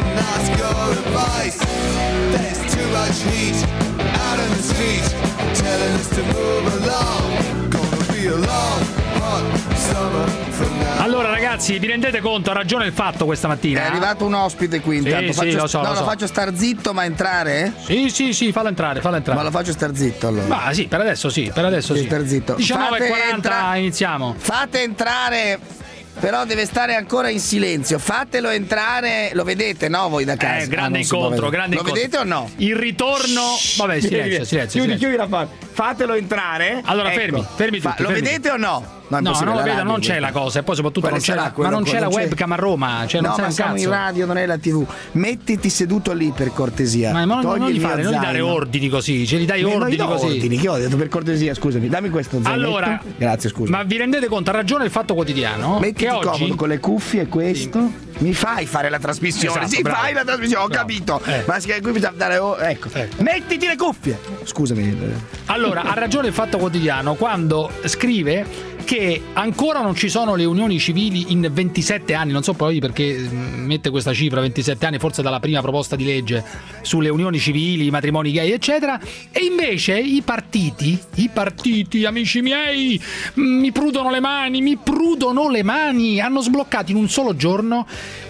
Allora ragazzi, vi rendete conto, ha ragione il fatto questa mattina. È arrivato un ospite qui intanto. Lo so. Lo faccio star zitto ma entrare? Sì, fallo entrare. Ma lo faccio star zitto allora. Ma sì, per adesso sì. Star zitto. 19:40 iniziamo. Fate entrare, però deve stare ancora in silenzio. Fatelo entrare, lo vedete, no? Voi da casa. Grande incontro. Lo vedete o no? Il ritorno. Vabbè, silenzio. Chiudi la parte. Fatelo entrare. Allora, fermi tutti. Lo vedete o no? No, non lo vedo, non c'è la cosa, e poi soprattutto non c'è la webcam a Roma, cioè non ma siamo in radio, non è la TV. Mettiti seduto lì per cortesia. Ma non gli dare ordini così, ce li dai ordini così. Ordini, che ho detto per cortesia, scusami, dammi questo zainetto. Allora, grazie, scusa. Ma vi rendete conto, ha ragione il Fatto Quotidiano? Mettiti che oggi comodo con le cuffie, questo. Sì. Mi fai fare la trasmissione? Esatto, sì, bravo. fai la trasmissione, ho capito. Ma qui bisogna dare ecco. Mettiti le cuffie. Scusami. Allora, ha ragione il Fatto Quotidiano quando scrive che ancora non ci sono le unioni civili in 27 anni, non so poi perché mette questa cifra 27 anni, forse dalla prima proposta di legge sulle unioni civili, i matrimoni gay eccetera, e invece i partiti, amici miei, mi prudono le mani, hanno sbloccato in un solo giorno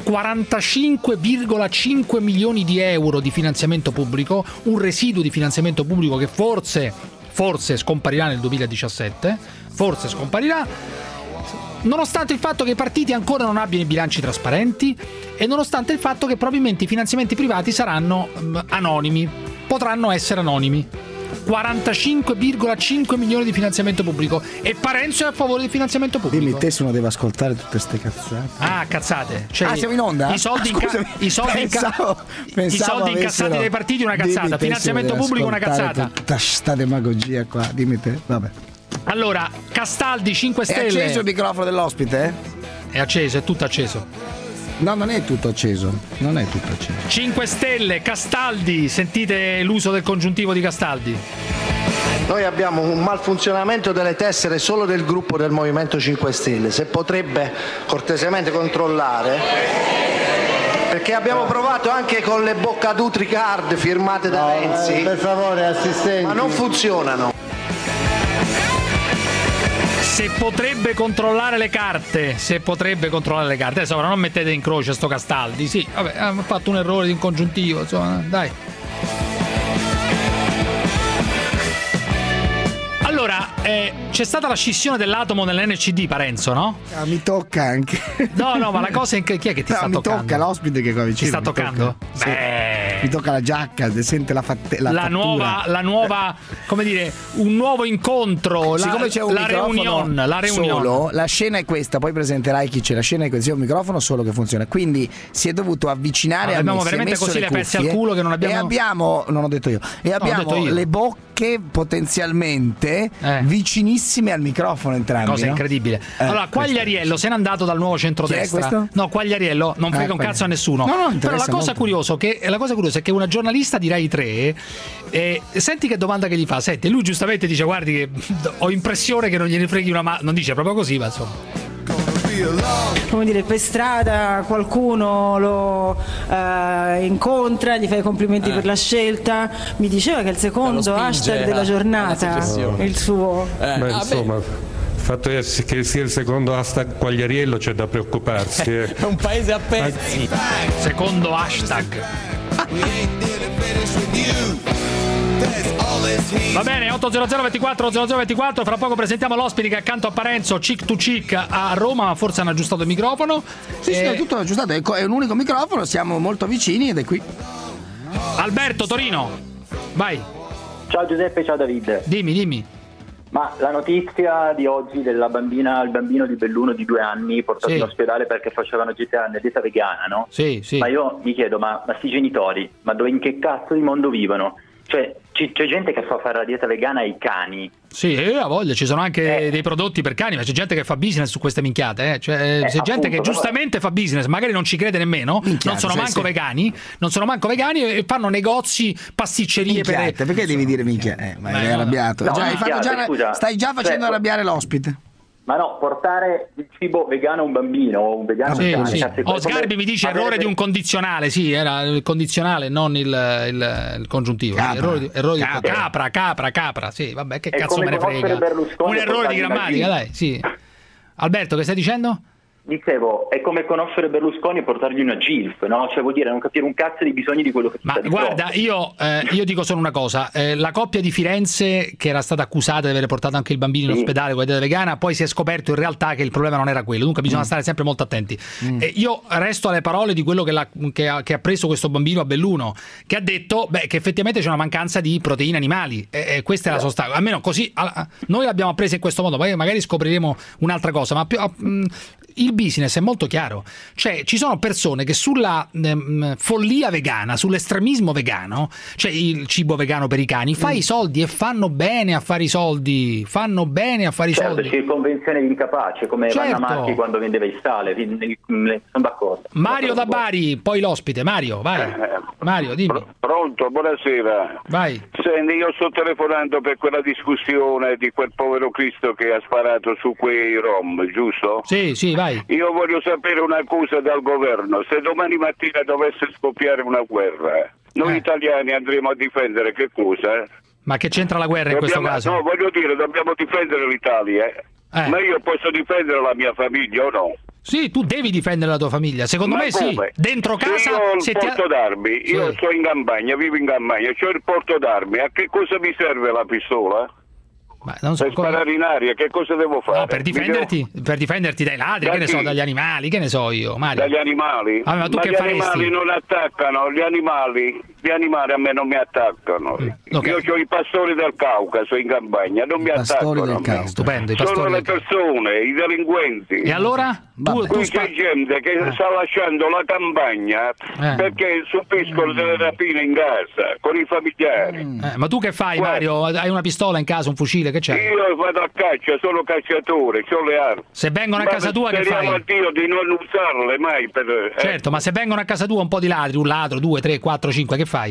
45,5 milioni di euro di finanziamento pubblico, un residuo di finanziamento pubblico che forse scomparirà nel 2017, nonostante il fatto che i partiti ancora non abbiano i bilanci trasparenti e nonostante il fatto che probabilmente i finanziamenti privati saranno anonimi, potranno essere anonimi. 45,5 milioni di finanziamento pubblico, e Parenzo è a favore del finanziamento pubblico. Dimmi te se uno deve ascoltare tutte ste cazzate. cazzate, cioè, siamo in onda? I soldi incassati dai partiti una cazzata, finanziamento pubblico una cazzata. Tutta sta demagogia qua, dimmi te, vabbè. Allora, Castaldi 5 Stelle. È acceso il microfono dell'ospite? È acceso, è tutto acceso. No, non è tutto acceso. 5 Stelle, Castaldi, sentite l'uso del congiuntivo di Castaldi. Noi abbiamo un malfunzionamento delle tessere solo del gruppo del Movimento 5 Stelle, se potrebbe cortesemente controllare, perché abbiamo provato anche con le Boccadutri card firmate da Renzi, per favore, assistenti, ma non funzionano. Se potrebbe controllare le carte, adesso ora non mettete in croce sto Castaldi, sì, vabbè, ha fatto un errore di un congiuntivo, insomma, dai. Allora, c'è stata la scissione dell'atomo nell'NCD, Parenzo, no? Mi tocca anche. No, ma la cosa è che chi è che ti sta toccando? Mi tocca l'ospite che è qua vicino. Ti sta toccando? Sì. Mi tocca la giacca, sente la nuova, come dire, un nuovo incontro. Siccome c'è la reunion. Solo, la scena è questa, poi presenterai chi c'è. La scena è questa, c'è un microfono solo che funziona. Quindi si è dovuto avvicinare a me. Abbiamo veramente così le pezzi al culo che non abbiamo. E abbiamo, non ho detto io, le bocche potenzialmente vicinissime al microfono entrambi. Cosa incredibile. Allora, Quagliariello se n'è andato dal nuovo centrodestra. Chi è questo? No, Quagliariello non frega un cazzo a nessuno. Però la cosa curiosa è che una giornalista di Rai 3 senti che domanda che gli fa. Senti, lui giustamente dice: guardi che ho impressione che non gliene freghi una non dice proprio così, ma insomma. Come dire, per strada qualcuno lo incontra, gli fa i complimenti per la scelta, mi diceva che il secondo hashtag della giornata è il suo. Insomma, il fatto che sia il secondo hashtag Quagliariello c'è da preoccuparsi. È un paese a pezzi. Secondo hashtag. Va bene, 800 24 0024. Fra poco presentiamo l'ospite che accanto a Parenzo, Chick to Chick a Roma, ma forse hanno aggiustato il microfono. Sì, è tutto aggiustato, è un unico microfono, siamo molto vicini ed è qui. Alberto, Torino, vai. Ciao Giuseppe, ciao David. Dimmi. Ma la notizia di oggi della bambina, il bambino di Belluno di 2 anni portato in ospedale perché facevano dieta vegana, no? Sì. Ma io mi chiedo, ma sti genitori, ma in che cazzo di mondo vivono? Cioè, c'è gente che fa fare la dieta vegana ai cani. Sì, ha voglia, ci sono anche dei prodotti per cani, ma c'è gente che fa business su queste minchiate, Cioè, c'è gente che giustamente fa business, magari non ci crede nemmeno, non sono manco vegani e fanno negozi, pasticcerie perché devi dire minchiate? Ma è arrabbiato. No, stai già facendo arrabbiare l'ospite. Ma no, portare il cibo vegano a un bambino o un vegano sì. Sgarbi mi dice errore di un condizionale, sì, era il condizionale, non il congiuntivo. Capra, sì, vabbè, che cazzo me ne frega. Un errore di grammatica, dai, sì. Alberto, che stai dicendo? Dicevo, è come conoscere Berlusconi e portargli una GILF, no? Cioè vuol dire non capire un cazzo dei bisogni di quello che Ma guarda, io dico solo una cosa, la coppia di Firenze che era stata accusata di aver portato anche il bambino in ospedale con la dieta vegana, poi si è scoperto in realtà che il problema non era quello, dunque bisogna stare sempre molto attenti. Io resto alle parole di quello che ha preso questo bambino a Belluno, che ha detto che effettivamente c'è una mancanza di proteine animali, questa è la sostanza, almeno così noi l'abbiamo presa in questo modo, poi magari scopriremo un'altra cosa, ma il business è molto chiaro, cioè ci sono persone che sulla follia vegana, sull'estremismo vegano, cioè il cibo vegano per i cani, fa i soldi e fanno bene a fare i soldi, soldi. C'è convenzione di incapace, come Vanna Marchi quando vendeva il sale, sono d'accordo. Mario da Bari, poi l'ospite, Mario, vai. Mario, dimmi. Pronto, buonasera. Vai. Senti, io sto telefonando per quella discussione di quel povero Cristo che ha sparato su quei rom, giusto? Sì, vai. Io voglio sapere una cosa dal governo: se domani mattina dovesse scoppiare una guerra, noi italiani andremo a difendere che cosa? Ma che c'entra la guerra in questo caso? No, voglio dire, dobbiamo difendere l'Italia, ma io posso difendere la mia famiglia o no? Sì, tu devi difendere la tua famiglia, secondo me come? Sì. Dentro casa se io ho il porto d'armi, io sto in campagna, vivo in campagna, c'ho il porto d'armi, a che cosa mi serve la pistola? Ma non so per sparare in aria, che cosa devo fare? No, per difenderti dai ladri, che ne so, dagli animali, che ne so io, Mario. Dagli animali? Ma tu che gli animali non attaccano, gli animali a me non mi attaccano. Okay. Io ho i pastori del Caucaso in campagna, non mi attaccano. Stupendo, sono le persone, i delinquenti. E allora? Qui c'è gente che sta lasciando la campagna perché subiscono delle rapine in casa con i familiari. Ma tu che fai, Mario? Hai una pistola in casa, un fucile? Che c'è? Io vado a caccia, sono cacciatore, ho le armi. Se vengono a casa tua che fai? Speriamo a Dio di non usarle mai per... Certo, ma se vengono a casa tua un po' di ladri, un ladro, 2, 3, 4, 5, che fai?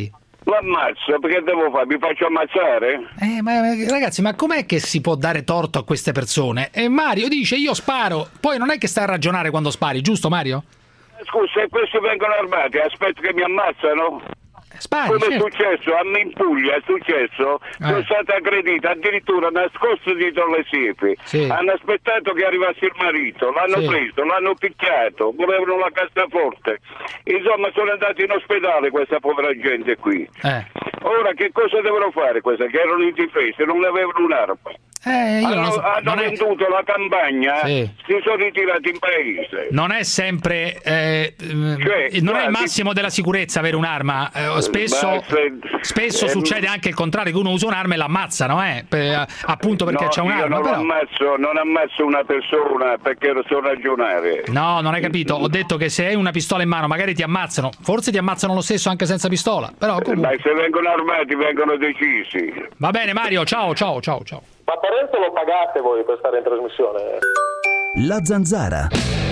L'ammazzo, perché devo fare? Mi faccio ammazzare? Ma ragazzi, ma com'è che si può dare torto a queste persone? E Mario dice io sparo, poi non è che stai a ragionare quando spari, giusto Mario? Scusa, se questi vengono armati, aspetto che mi ammazzano? Spari, come certo. è successo a me in Puglia, è successo, sono state aggredite, addirittura nascosto dietro le siepi, hanno aspettato che arrivasse il marito, l'hanno preso, l'hanno picchiato, volevano la cassaforte, insomma sono andati in ospedale questa povera gente qui. Ora che cosa devono fare queste che erano indifese, non avevano un'arma? Hanno venduto la campagna, si sono ritirati in paese. Non è sempre non è il massimo della sicurezza avere un'arma, spesso succede anche il contrario, che uno usa un'arma e l'ammazzano appunto perché c'è un'arma. Non ammazzo una persona perché lo so ragionare. No, non hai capito, ho detto che se hai una pistola in mano magari ti ammazzano, forse ti ammazzano lo stesso anche senza pistola, però ma se vengono armati vengono decisi. Va bene Mario, ciao. Ma Parenzo lo pagate voi per stare in trasmissione? La Zanzara.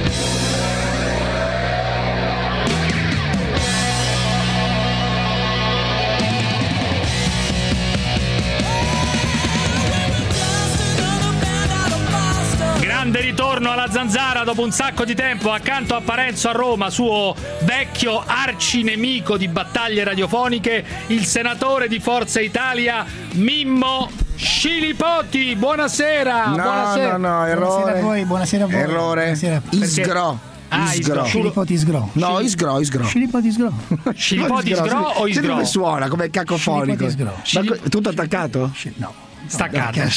Grande ritorno alla Zanzara dopo un sacco di tempo, accanto a Parenzo a Roma, suo vecchio arcinemico di battaglie radiofoniche, il senatore di Forza Italia Mimmo Scilipoti. Buonasera. No, errore. Buonasera a voi. Errore. Buonasera. Isgro. Scilipoti Isgro. No, Isgro. Scilipoti Isgro. Scilipoti Isgro o Isgro? Come suona, come cacofonico. Tutto attaccato? No. Staccato.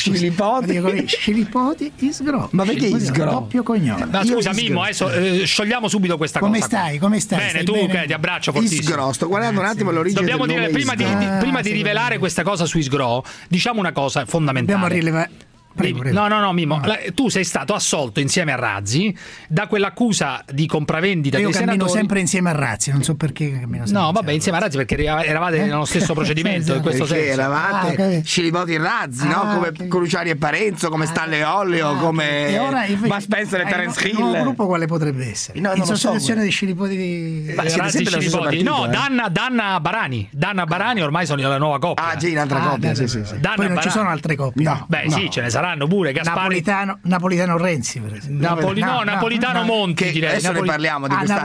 Scilipoti Isgro. Ma perché Isgro? Doppio cognome. Ma scusa Mimmo, adesso sciogliamo subito questa cosa. Come stai? Bene, tu che ti abbraccio fortissimo. Isgro, sto guardando un attimo l'origine. Dobbiamo dire prima di rivelare questa cosa su Isgro, diciamo una cosa fondamentale. Dobbiamo rilevare. Prego. No, Mimmo, tu sei stato assolto insieme a Razzi da quell'accusa di compravendita dei senatori. Io cammino sempre insieme a Razzi, non so perché cammino sempre. No, vabbè, insieme a Razzi perché eravate nello stesso procedimento, in questo senso. Eravate Scilipoti e Razzi, no? Come Cruciani e Parenzo, come Stanley Ollio, come Bud Spencer e Terence Hill. Il nuovo gruppo quale potrebbe essere? In sostituzione di Scilipoti di Razzi Scilipoti. No, Danna Barani. Danna Barani ormai sono la nuova coppia. Ah, sì, un'altra coppia, sì. Poi non ci sono altre coppie. No. Beh, sì, ce ne saranno pure. Gaspari. Napolitano Renzi, per esempio. Napolitano Monti, direi. Adesso ne parliamo di questa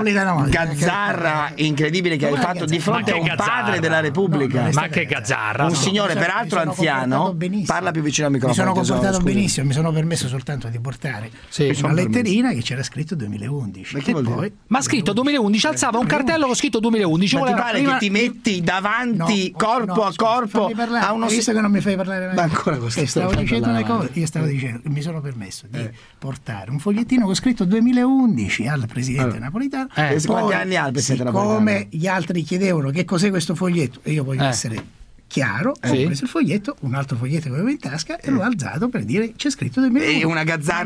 gazzarra incredibile che hai fatto di fronte a un padre della Repubblica. Ma che gazzarra? Un signore peraltro anziano. Parla più vicino al microfono. Mi sono comportato benissimo, mi sono permesso soltanto di portare una letterina che c'era scritto 2011. Ma scritto 2011, alzava un cartello con scritto 2011. Ma ti pare che ti metti davanti corpo a corpo a uno visto che non mi fai parlare mai. Ma ancora così. Stavo dicendo una cosa, io stavo dicendo, mi sono permesso di portare un fogliettino con scritto 2011 al presidente Napolitano. Quanti anni ha il presidente Napolitano? Come gli altri chiedevano che cos'è questo foglietto, e io voglio essere chiaro, ho preso il foglietto, un altro foglietto che avevo in tasca e l'ho alzato per dire c'è scritto 2011. È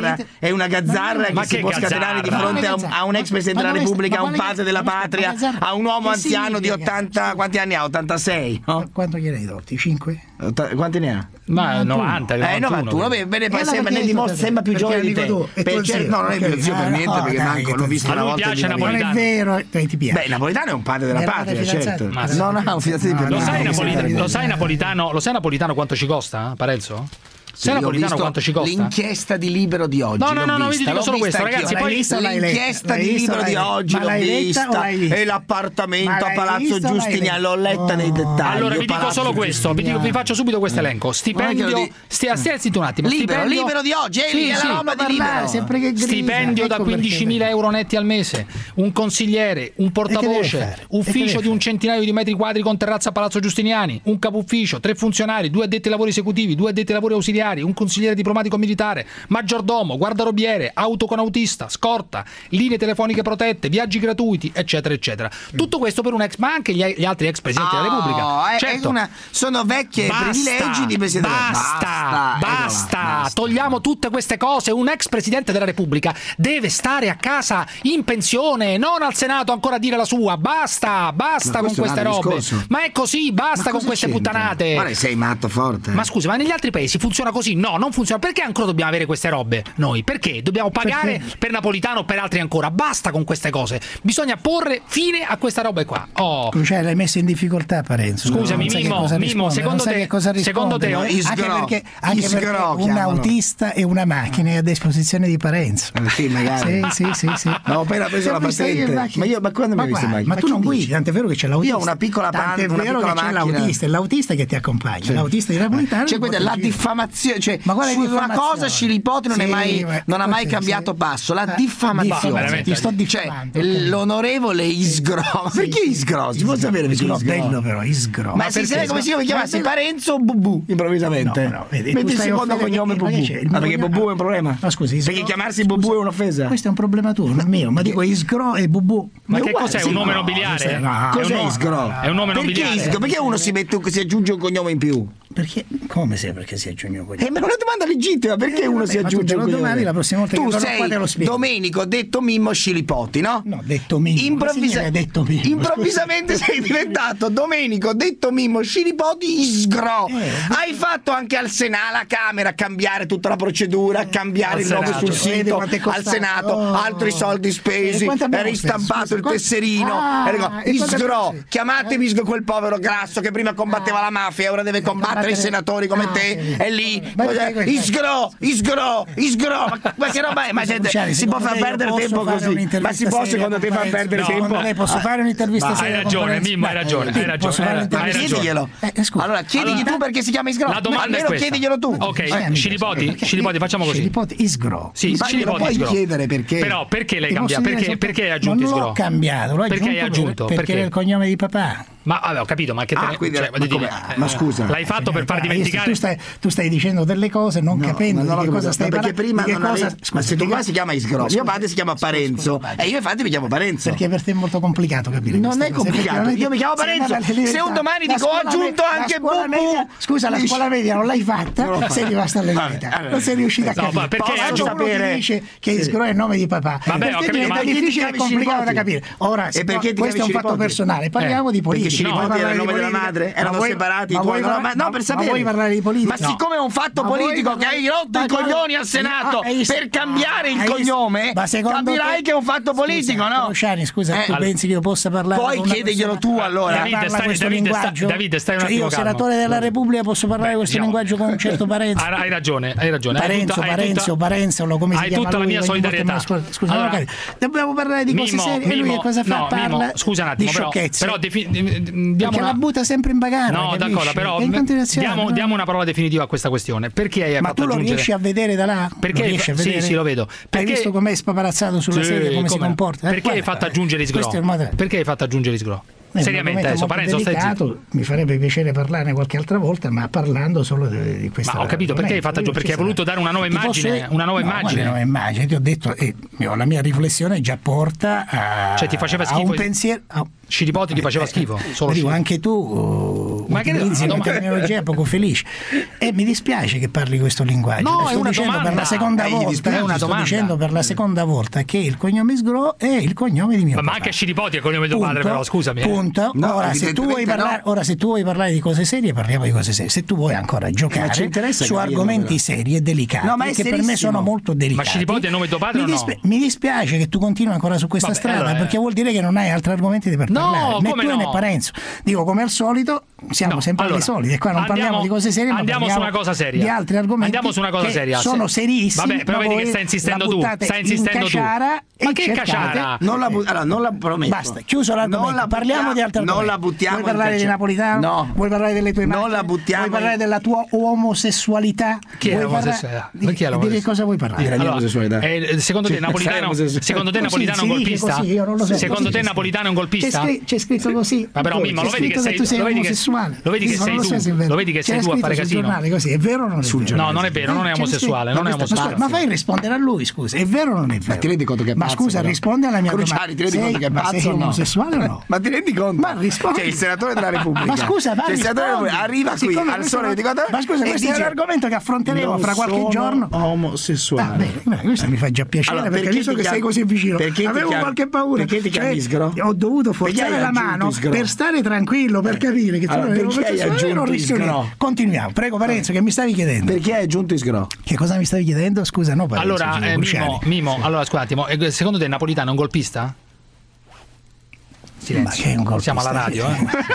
una gazzarra che si può scatenare di fronte a un ex presidente della Repubblica, a un padre della patria, a un uomo anziano di 80, quanti anni ha? 86? No? Quanto gliene hai dorti? 5? Quanti ne ha? Ma 90, 91. Bene, poi sembra più giovane di te. No, non è mio zio per niente, perché manco l'ho visto una volta. Non è vero, ti piace. Beh, Napolitano è un padre della patria, certo. Non ha un fidanzato di più. Lo sai Napolitano quanto ci costa, Parenzo? Sai Napolitano quanto ci costa? L'inchiesta di Libero di oggi. No, vi dico solo questo, ragazzi. Poi l'inchiesta di Libero di oggi l'ho vista. E l'appartamento a Palazzo Giustiniani l'ho letta nei dettagli. Allora vi dico solo questo, vi faccio subito questo elenco. Stipendio. Stia un attimo. Libero di oggi, la roba di Libero. Stipendio da 15.000 euro netti al mese, un consigliere, un portavoce, ufficio di un centinaio di metri quadri con terrazza a Palazzo Giustiniani, un capo ufficio, 3 funzionari, 2 addetti ai lavori esecutivi, 2 addetti ai lavori ausiliari, un consigliere diplomatico militare, maggiordomo, guardarobiere, auto con autista, scorta, linee telefoniche protette, viaggi gratuiti, eccetera, eccetera. Tutto questo per un ex, ma anche gli altri ex presidenti della Repubblica. Certo. Sono vecchi privilegi di presidente. Basta. Togliamo tutte queste cose. Un ex presidente della Repubblica deve stare a casa in pensione, non al Senato ancora a dire la sua. Basta con queste robe. Ma è così, basta con queste puttanate. Ma sei matto forte. Ma scusi, ma negli altri paesi funziona così. No, non funziona. Perché ancora dobbiamo avere queste robe noi? Perché? Dobbiamo pagare per Napolitano o per altri ancora? Basta con queste cose. Bisogna porre fine a questa roba qua. Cioè, l'hai messo in difficoltà Parenzo. Scusami, Mimmo, secondo te anche perché un autista e una macchina è a disposizione di Parenzo. Sì, magari. Sì. No, appena preso la patente. Ma quando mi hai visto in macchina? Ma tu non guidi, tant'è vero che c'è l'autista. Io ho una piccola macchina. È vero che c'è l'autista, è l'autista che ti accompagna. L'autista di Napolitano. Cioè, la diffamazione, cioè sulla cosa Scilipoti non ha mai cambiato passo. La diffamazione. Ti sto diffamando. L'onorevole Isgro. Perché Isgro? Si può sapere perché Isgro? Bello però, Isgro. Ma si sa come si chiamassi Parenzo o Bubù improvvisamente? No, metti il secondo cognome Bubù. Perché Bubù è un problema. Ma scusi, perché chiamarsi Bubù è un'offesa? Questo è un problema tuo, non mio. Ma dico Isgro e Bubù. Ma che cos'è? Un nome nobiliare? Cos'è Isgro? È un nome nobiliare. Perché uno si aggiunge un cognome in più? Perché? Come se perché si aggiunge un cognome? Ma è una domanda legittima, perché uno si aggiunge un cognome? Domani, la prossima volta tu che sei te lo spiego. Domenico detto Mimmo Scilipoti, no? No, detto Mimmo. Improvvisamente sei diventato Domenico detto Mimmo Scilipoti Isgro. Hai fatto anche al Senato, alla Camera, cambiare tutta la procedura, cambiare il nome sul sito, al Senato, altri soldi spesi, ristampato il tesserino. Isgro, chiamatemi Isgro, quel povero grasso che prima combatteva la mafia e ora deve combattere i senatori come te. È lì. Isgro. Ma che roba è? Ma si può far perdere tempo così? Ma si può secondo te far perdere tempo? Posso fare un'intervista seria? Hai ragione, Mimmo, hai ragione. Chiediglielo. Allora, chiedigli tu perché si chiama Isgro. La domanda è questa. Chiediglielo tu. Ok, Scilipoti, facciamo così. Scilipoti Isgro. Sì, Scilipoti puoi Isgro. chiedere perché. Però perché l'hai cambiato? Perché hai aggiunto Isgro? Non l'ho cambiato, perché hai aggiunto? Perché era il cognome di papà. Ma vabbè, ho capito, ma che ma scusa. L'hai fatto per far dimenticare. Tu stai dicendo delle cose non capendo di che cosa stai parlando. Perché prima ma se tu qua si chiama Isgro, mio padre si chiama Parenzo e io infatti mi chiamo Parenzo. Perché per te è molto complicato capire. Non è complicato, io mi chiamo Parenzo. Se un domani dico ho aggiunto anche Bubù. Scusa, la scuola media non l'hai fatta, sei rimasto all'elementare. Non sei riuscito a capire. Perché sapere dice che Isgro è il nome di papà. Vabbè, ho capito, ma è difficile e complicato da capire. Ora, questo è un fatto personale, parliamo di politica. Della madre erano separati no, per sapere. Ma vuoi parlare di politica? Ma siccome è un fatto politico che hai rotto i coglioni al Senato per cambiare il cognome, capirai che è un fatto politico, no? Luciani, scusa, tu pensi che io possa parlare? Poi chiediglielo tu allora. Davide, stai un attimo. Io senatore della Repubblica posso parlare questo linguaggio con un certo Parenzo. Hai ragione. Parenzo, come si chiama? Hai tutta la mia solidarietà. Scusa, dobbiamo parlare di cose serie e lui che cosa fa? Parla scusa un attimo, però perché la butta sempre in bagarre. No, d'accordo, però diamo una prova definitiva a questa questione. Perché hai fatto aggiungere? Ma tu lo riesci a vedere da là? Perché? Sì, lo vedo. Hai visto com'è spaparazzato sulla serie, come si comporta? Perché hai fatto aggiungere Isgro? Perché hai fatto aggiungere Isgro? Seriamente adesso, Parenzo, stai zitto. Mi farebbe piacere parlarne qualche altra volta, ma parlando solo di questa. Ma ho capito perché hai fatto perché hai voluto dare una nuova immagine. Una nuova immagine. Ti ho detto, la mia riflessione già porta a. Cioè, ti faceva schifo. A un pensiero. Scilipoti ti faceva schifo. Solo dico, anche tu utilizzi una terminologia poco felice. E mi dispiace che parli questo linguaggio. No, sto dicendo per la seconda volta. Sto dicendo per la seconda volta che il cognome Isgro è il cognome di mio padre. Ma anche Scilipoti è il cognome di tuo padre, però scusami. Punto. Ora, se tu vuoi parlare di cose serie, parliamo di cose serie. Se tu vuoi ancora giocare su argomenti seri e delicati, che per me sono molto delicati. Ma Scilipoti è il nome di tuo padre o no? Mi dispiace che tu continui ancora su questa strada, perché vuol dire che non hai altri argomenti di parlare. Né tu né Parenzo. Dico, come al solito, siamo sempre i soliti. E qua non parliamo di cose serie, ma andiamo su una cosa seria. Di altri argomenti. Andiamo su una cosa seria. Sono serissimi. Vabbè, però vedi che stai insistendo tu. Stai insistendo tu. Ma che cacciara? Non la prometto. Basta, chiuso l'argomento. Parliamo di altri argomenti. Non la buttiamo. Vuoi parlare di Napolitano? No. Vuoi parlare delle tue immagini? Non la buttiamo. Vuoi parlare della tua omosessualità? Chi è l'omosessualità? Di che cosa vuoi parlare? Secondo te Napolitano è un golpista? Secondo te Napolitano è un golpista? C'è scritto così. Ma però Mimmo, lo vedi che sei omosessuale. Lo vedi che sei tu a fare casino. È vero o non è vero? No, non è vero, non è omosessuale. Ma fai rispondere a lui, scusa. È vero o non è vero? Ma ti rendi conto che ma Ma scusa, risponde alla mia Cruciani, domanda. ti rendi conto che è pazzo? Sei omosessuale o no? Ma ti rendi conto? Ma rispondi. C'è il senatore della Repubblica. Ma scusa, il senatore della Repubblica arriva qui al Sole 24 Ore. Ma scusa, questo è l'argomento che affronteremo fra qualche giorno. Omosessuale. Bene, questo mi fa già piacere, perché visto che sei così vicino, avevo qualche paura. Perché ti chiami Sgro? Ho dovuto forzare la mano per stare tranquillo, per capire che perché hai aggiunto Sgro? Continuiamo, prego Parenzo, che mi stavi chiedendo? Perché hai aggiunto Sgro? Che cosa mi stavi chiedendo? Scusa, no Parenzo. Allora, Mimo, allora scusa un attimo, secondo te Napolitano è un golpista? Silenzio. Ma che è un golpista? Siamo alla radio,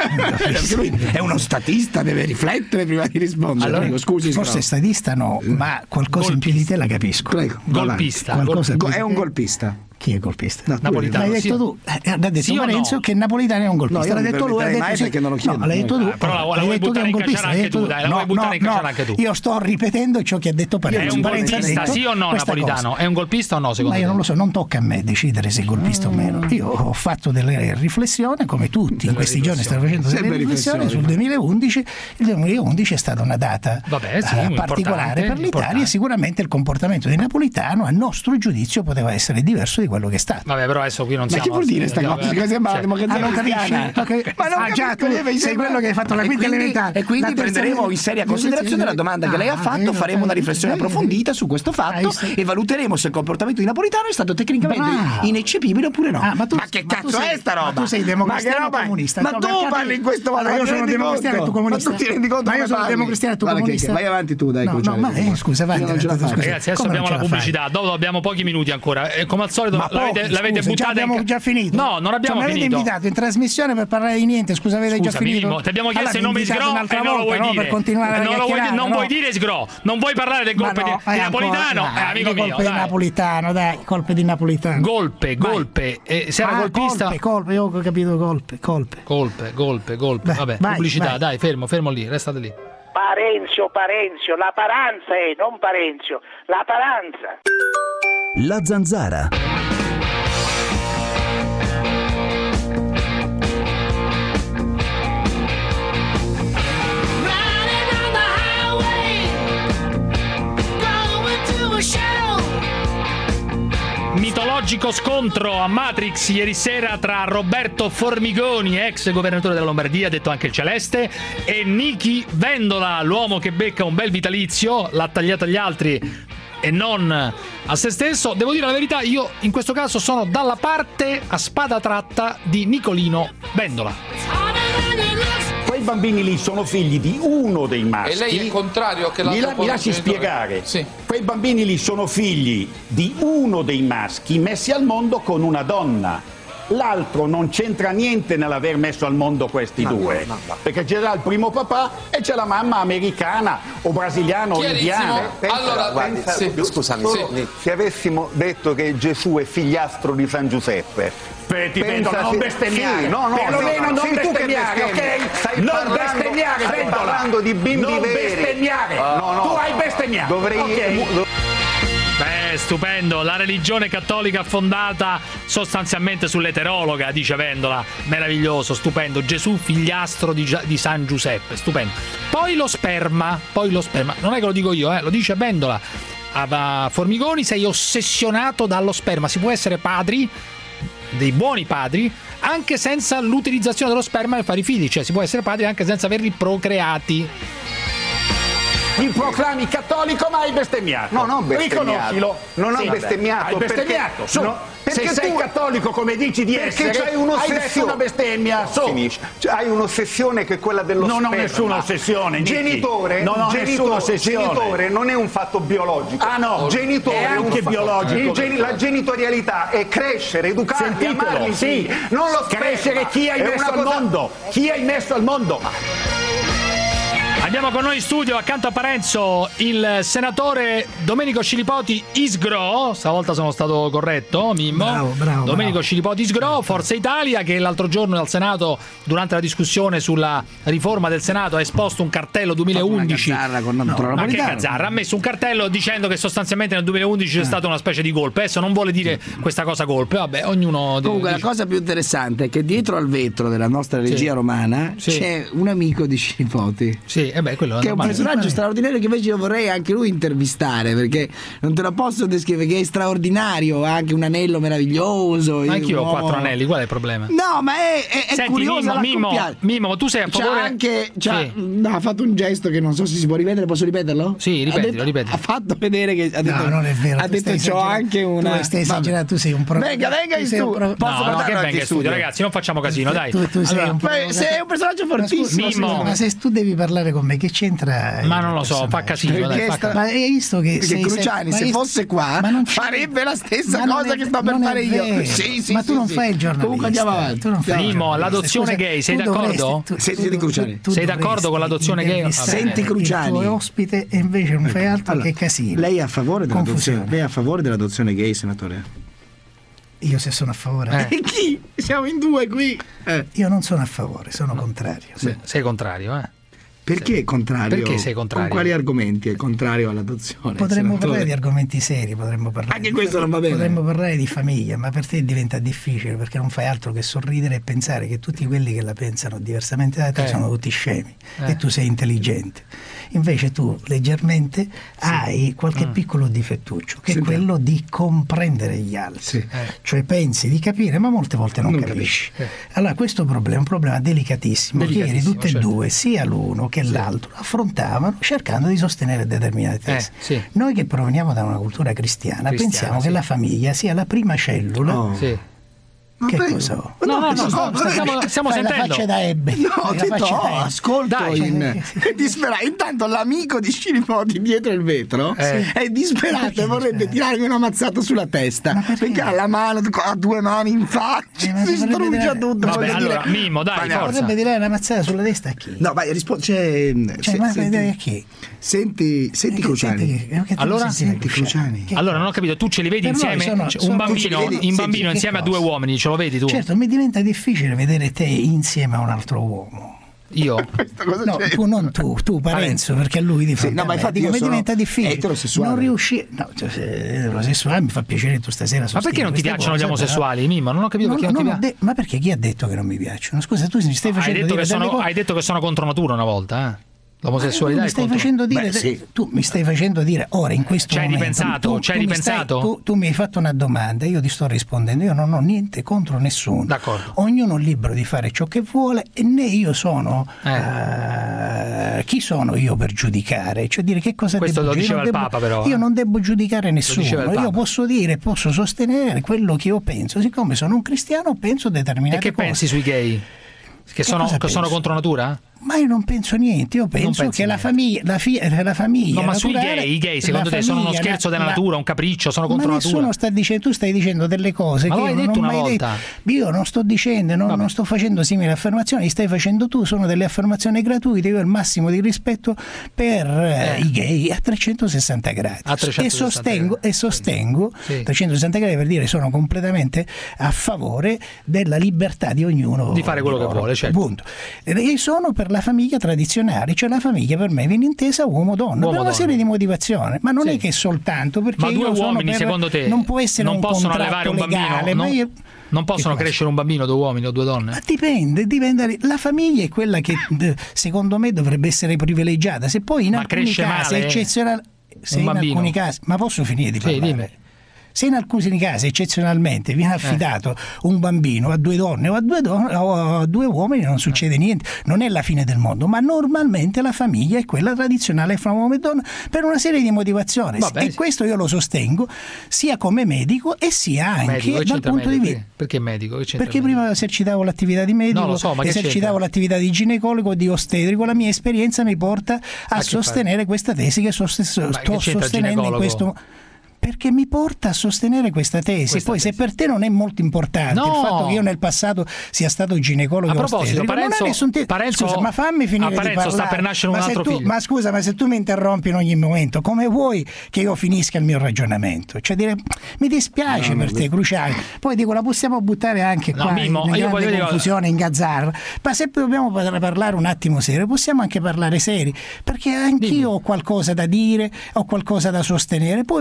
È uno statista, deve riflettere prima di rispondere. Allora, prego, scusi. Forse statista no, ma qualcosa in più di te la capisco. Prego. Golpista. È un golpista. Chi è golpista? No, Napolitano. L'hai detto tu. Ha detto Parenzo che Napolitano è un golpista. No, l'ha detto lui, perché non lo chiedo. No, l'hai detto tu. Però la vuoi buttare in cacciara anche tu, dai, la vuoi buttare in cacciara anche tu. Io sto ripetendo ciò che ha detto Parenzo. È un golpista, sì o no Napolitano? È un golpista o no secondo te? Ma io non lo so, non tocca a me decidere se è golpista o meno. Io ho fatto delle riflessioni, come tutti in questi giorni stanno facendo delle riflessioni sul 2011. Il 2011 è stata una data particolare per l'Italia e sicuramente il comportamento di Napolitano a nostro giudizio poteva essere diverso di quello che è stato. Vabbè, però adesso qui non siamo. Ma che vuol dire sta cosa? Che sembra la democrazia cristiana? Ma non già, tu sei quello che hai fatto la quinta elementare. E quindi prenderemo in seria considerazione la domanda che lei ha fatto, faremo una riflessione approfondita su questo fatto e valuteremo se il comportamento di Napolitano è stato tecnicamente ineccepibile oppure no. Ma che cazzo è sta roba? Ma tu sei democristiano o comunista? Ma tu parli in questo modo. Io sono democristiano e tu comunista. Ma tu ti rendi conto? Ma io sono democristiano e tu comunista. Vai avanti tu, dai. No, ma scusa, vai. Ragazzi, adesso abbiamo la pubblicità. Dopo abbiamo pochi minuti ancora. Come al solito l'avete buttata. Abbiamo già finito. No, non abbiamo finito. Mi avete invitato in trasmissione per parlare di niente. Scusa, avete già finito? Ti abbiamo chiesto il nome Sgro e non lo vuoi dire. Per continuare non vuoi dire Sgro. Non vuoi parlare del golpe di Napolitano. Amico mio. Colpe di Napolitano, dai. Colpe di Napolitano. Golpe. Se era golpista. Colpe. Io ho capito colpe. Vabbè, pubblicità. Dai, fermo lì. Restate lì. Parenzio, la Paranza non Parenzio, la Paranza. La Zanzara. Mitologico scontro a Matrix ieri sera tra Roberto Formigoni, ex governatore della Lombardia, detto anche il Celeste, e Nichi Vendola, l'uomo che becca un bel vitalizio, l'ha tagliato agli altri e non a se stesso. Devo dire la verità, io in questo caso sono dalla parte a spada tratta di Nicolino Vendola. Quei bambini lì sono figli di uno dei maschi. E lei è il contrario che l'altro? Mi lasci spiegare. Sì. Quei bambini lì sono figli di uno dei maschi messi al mondo con una donna. L'altro non c'entra niente nell'aver messo al mondo questi due. Perché c'è già il primo papà e c'è la mamma americana o brasiliana o indiana. Allora, scusami, se avessimo detto che Gesù è figliastro di San Giuseppe. Non bestemmiare. Sì, no, non bestemmiare, ok? Stai parlando di bimbi non veri. Bestemmiare. Tu hai bestemmiato. Beh, stupendo, la religione cattolica fondata sostanzialmente sull'eterologa, dice Vendola, meraviglioso, stupendo, Gesù figliastro di San Giuseppe, stupendo. Poi lo sperma, non è che lo dico io, lo dice Vendola. A Formigoni sei ossessionato dallo sperma, si può essere padri, dei buoni padri, anche senza l'utilizzazione dello sperma per fare i figli, cioè si può essere padri anche senza averli procreati. Ti proclami cattolico ma hai bestemmiato. No, non bestemmiato. Riconoscilo. Non ho bestemmiato. Hai bestemmiato. Perché se sei cattolico come dici di essere, c'hai un'ossessione. Hai detto una bestemmia. Finisci. Hai un'ossessione che è quella dello sperma. Non ho nessuna ossessione. Genitore non è un fatto biologico. Ah no, genitore è anche biologico. La genitorialità è crescere, educarli, amarli. Sì, non lo crescere chi hai messo al mondo. Chi hai messo al mondo? Abbiamo con noi in studio, accanto a Parenzo, il senatore Domenico Scilipoti Isgro. Stavolta sono stato corretto, Mimmo. Bravo. Domenico Scilipoti Isgro, Forza Italia, che l'altro giorno al Senato, durante la discussione sulla riforma del Senato, ha esposto un cartello 2011. Ma che cazzarra? Ha messo un cartello dicendo che sostanzialmente nel 2011 c'è stata una specie di golpe. Adesso non vuole dire questa cosa golpe. Vabbè, ognuno. Comunque, la cosa più interessante è che dietro al vetro della nostra regia romana c'è un amico di Scilipoti. Sì, è che è un personaggio straordinario che invece io vorrei anche lui intervistare, perché non te lo posso descrivere, che è straordinario, ha anche un anello meraviglioso. Ma anch'io ho 4 anelli, qual è il problema? No, ma è Senti, curiosa Mimmo, tu sei a favore? Ha fatto un gesto che non so se si può ripetere, posso ripeterlo? Sì, ripeti. Ha fatto vedere che ha detto, no, non è vero. Ha detto c'ho anche una. Tu stai esagerando, tu sei un Venga in studio. No, che venga in studio, ragazzi, non facciamo casino, dai. Tu sei sei un personaggio fortissimo. Ma se tu devi parlare con me, che c'entra? Ma non lo so, fa casino, dai. Ma hai visto che Cruciani, se fosse qua, farebbe la stessa cosa che sto per fare io. Sì, ma tu non fai il giornalista. Comunque andiamo avanti. Mimmo, l'adozione gay, sei d'accordo? Senti Cruciani. Sei d'accordo con l'adozione gay? Senti Cruciani. Il tuo ospite e invece non fai altro che casino. Lei è a favore dell'adozione? Lei è a favore dell'adozione gay, senatore? Io se sono a favore. E chi? Siamo in 2 qui. Io non sono a favore, sono contrario. Sei contrario, Perché è contrario? Perché sei contrario? Con quali argomenti è contrario all'adozione? Potremmo parlare di argomenti seri, anche questo non va bene. Potremmo parlare di famiglia, ma per te diventa difficile perché non fai altro che sorridere e pensare che tutti quelli che la pensano diversamente da te sono tutti scemi e tu sei intelligente. Invece tu leggermente hai qualche piccolo difettuccio, che è quello di comprendere gli altri, cioè pensi di capire ma molte volte non capisci. Allora questo problema è un problema delicatissimo che ieri tutte e due, sia l'uno che l'altro, affrontavano cercando di sostenere determinate tesi. Noi che proveniamo da una cultura cristiana pensiamo che la famiglia sia la prima cellula. Che cosa? No, stiamo sentendo. La faccia da Ebbe. Ascolta, è disperato. Intanto l'amico di Scilipoti dietro il vetro è disperato e vorrebbe tirarmi una mazzata sulla testa perché ha la mano, ha 2 mani in faccia, si struggia tutto. Vabbè, allora, Mimmo, dai, forza. Vorrebbe tirare una mazzata sulla testa a chi? No, vai, rispondi. A chi? Senti Cruciani. Senti Cruciani. Allora, non ho capito, tu ce li vedi insieme? Un bambino insieme a 2 uomini, ce lo vedi tu? Certo, mi diventa difficile vedere te insieme a un altro uomo. Io? No, tu non tu Parenzo, perché a lui di fronte ma infatti mi diventa difficile eterosessuale. Non riuscire. No, eterosessuale mi fa piacere tu stasera. Ma perché non ti piacciono gli omosessuali, Mimmo? Non ho capito perché non ti piacciono. Ma perché chi ha detto che non mi piacciono? Scusa, tu mi stai facendo hai detto che sono contro natura una volta, L'omosessualità tu mi stai facendo dire ora in questo momento. Ci hai ripensato? Tu mi hai fatto una domanda, io ti sto rispondendo. Io non ho niente contro nessuno. D'accordo. Ognuno è libero di fare ciò che vuole e né io sono chi sono io per giudicare? Cioè dire che cosa questo devo lo diceva il Papa, però. Io non devo giudicare nessuno. Io posso dire, posso sostenere quello che io penso. Siccome sono un cristiano, penso determinate cose. E che pensi sui gay? Che sono contro natura? Ma io non penso niente, io penso che la famiglia no, ma sui gay, i gay secondo te sono uno scherzo della natura, un capriccio, sono contro natura? Ma nessuno tu stai dicendo delle cose ma che io non ho mai detto. Io non sto dicendo, non sto facendo simili affermazioni, stai facendo tu, sono delle affermazioni gratuite, io ho il massimo di rispetto per i gay a 360 gradi. E sostengo 360 gradi per dire sono completamente a favore della libertà di ognuno di fare quello che vuole, certo. Punto. E sono per la famiglia tradizionale, cioè la famiglia per me viene intesa uomo-donna per una serie di motivazioni, ma non è che soltanto perché ma 2 uomini secondo te non può essere non un possono allevare un bambino, non possono crescere un bambino 2 uomini o 2 donne? Ma dipende, la famiglia è quella che secondo me dovrebbe essere privilegiata, se poi in alcuni casi eccezionali, ma posso finire di parlare? Dimmi. Se in alcuni casi eccezionalmente viene affidato un bambino a 2 donne o a 2 uomini non succede niente, non è la fine del mondo, ma normalmente la famiglia è quella tradizionale fra uomo e donna per una serie di motivazioni e questo io lo sostengo sia come medico e sia anche dal punto di vista. Perché medico? Perché prima esercitavo l'attività di medico, esercitavo l'attività di ginecologo, di ostetrico, la mia esperienza mi porta a sostenere questa tesi che sto sostenendo in questo momento. Perché mi porta a sostenere questa tesi. Poi se per te non è molto importante il fatto che io nel passato sia stato ginecologo, a proposito, Parenzo, scusa, ma fammi finire di parlare. Sta per nascere un altro figlio. Ma scusa, ma se tu mi interrompi in ogni momento, come vuoi che io finisca il mio ragionamento? Cioè dire, mi dispiace per te, Cruciani. Poi dico, la possiamo buttare anche qua in grande confusione, in gazzarra. Ma se dobbiamo parlare un attimo serio, possiamo anche parlare seri, perché anch'io ho qualcosa da dire, ho qualcosa da sostenere. Poi potrebbe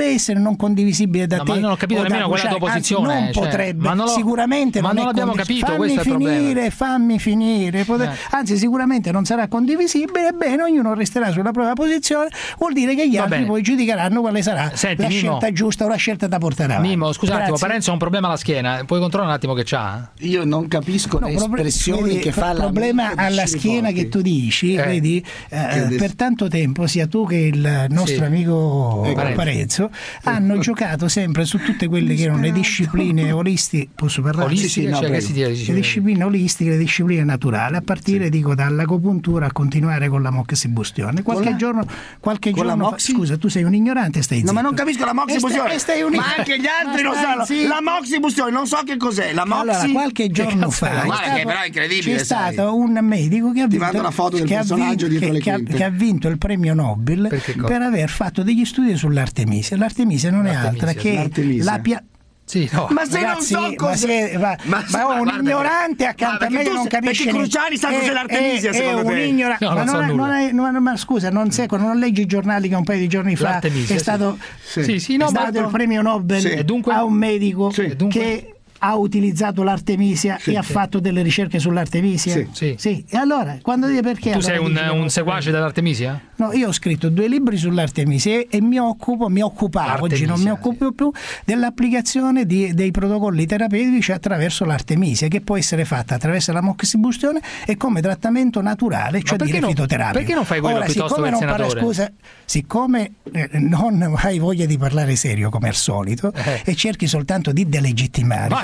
essere non condivisibile da te. Ma non ho capito nemmeno quella tua posizione. Non potrebbe, sicuramente ma non l'abbiamo capito, questo è il problema. Fammi finire. Anzi, sicuramente non sarà condivisibile. Bene, ognuno resterà sulla propria posizione. Vuol dire che gli altri poi giudicheranno quale sarà la scelta giusta o la scelta da portare avanti. Mimmo, scusa un attimo, Parenzo ha un problema alla schiena. Puoi controllare un attimo che c'ha? Io non capisco le espressioni che fa la problema alla schiena che tu dici, vedi, per tanto tempo sia tu che il nostro amico Parenzo hanno giocato sempre su tutte quelle che erano le discipline olistiche. Posso parlare? Le discipline olistiche, le discipline naturali, a partire dico dall'agopuntura a continuare con la moxibustione. Qualche giorno scusa, tu sei un ignorante, stai zitto. No, ma non capisco la moxibustione. Ma anche gli altri non sanno. La moxibustione, non so che cos'è. La moxi. Allora, qualche giorno fa c'è stato un medico che ha vinto una foto del personaggio dietro le quinte, che ha vinto il premio Nobel per aver fatto degli studi sull'artemisia. L'artemisia non è altra che la ma se ragazzi, non so cos'è, ma un ignorante accanto a me che non capisce perché Cruciani sa cos'è l'artemisia, secondo te? Ma scusa, non leggi i giornali che un paio di giorni fa è stato il premio Nobel a un medico che ha utilizzato l'artemisia e ha fatto delle ricerche sull'artemisia? Sì. E allora, quando dice perché... Tu sei un seguace dell'artemisia? No, io ho scritto 2 libri sull'artemisia e mi occupavo, oggi non mi occupo più, dell'applicazione dei protocolli terapeutici attraverso l'artemisia, che può essere fatta attraverso la moxibustione e come trattamento naturale, cioè dire fitoterapia. Perché non fai quello piuttosto che il senatore? Siccome non hai voglia di parlare serio come al solito e cerchi soltanto di delegittimare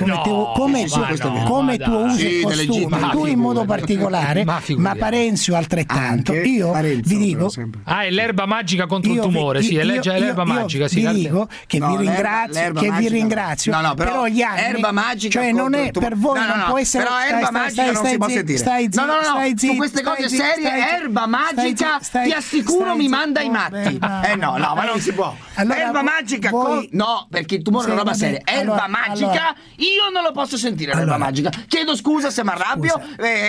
come tu usi il costume, tu in modo particolare, ma Parenzio altrettanto. Io vi dico, è l'erba magica contro il tumore, è l'erba magica. Vi dico che vi ringrazio, però gli anni, erba magica, cioè non è per voi, non può essere. Però erba magica non si può sentire. Su queste cose serie, erba magica, ti assicuro mi manda i matti. Ma non si può. Erba magica, no, perché il tumore è una roba seria. Erba magica, io non lo posso sentire, l'erba magica. Chiedo scusa se mi arrabbio.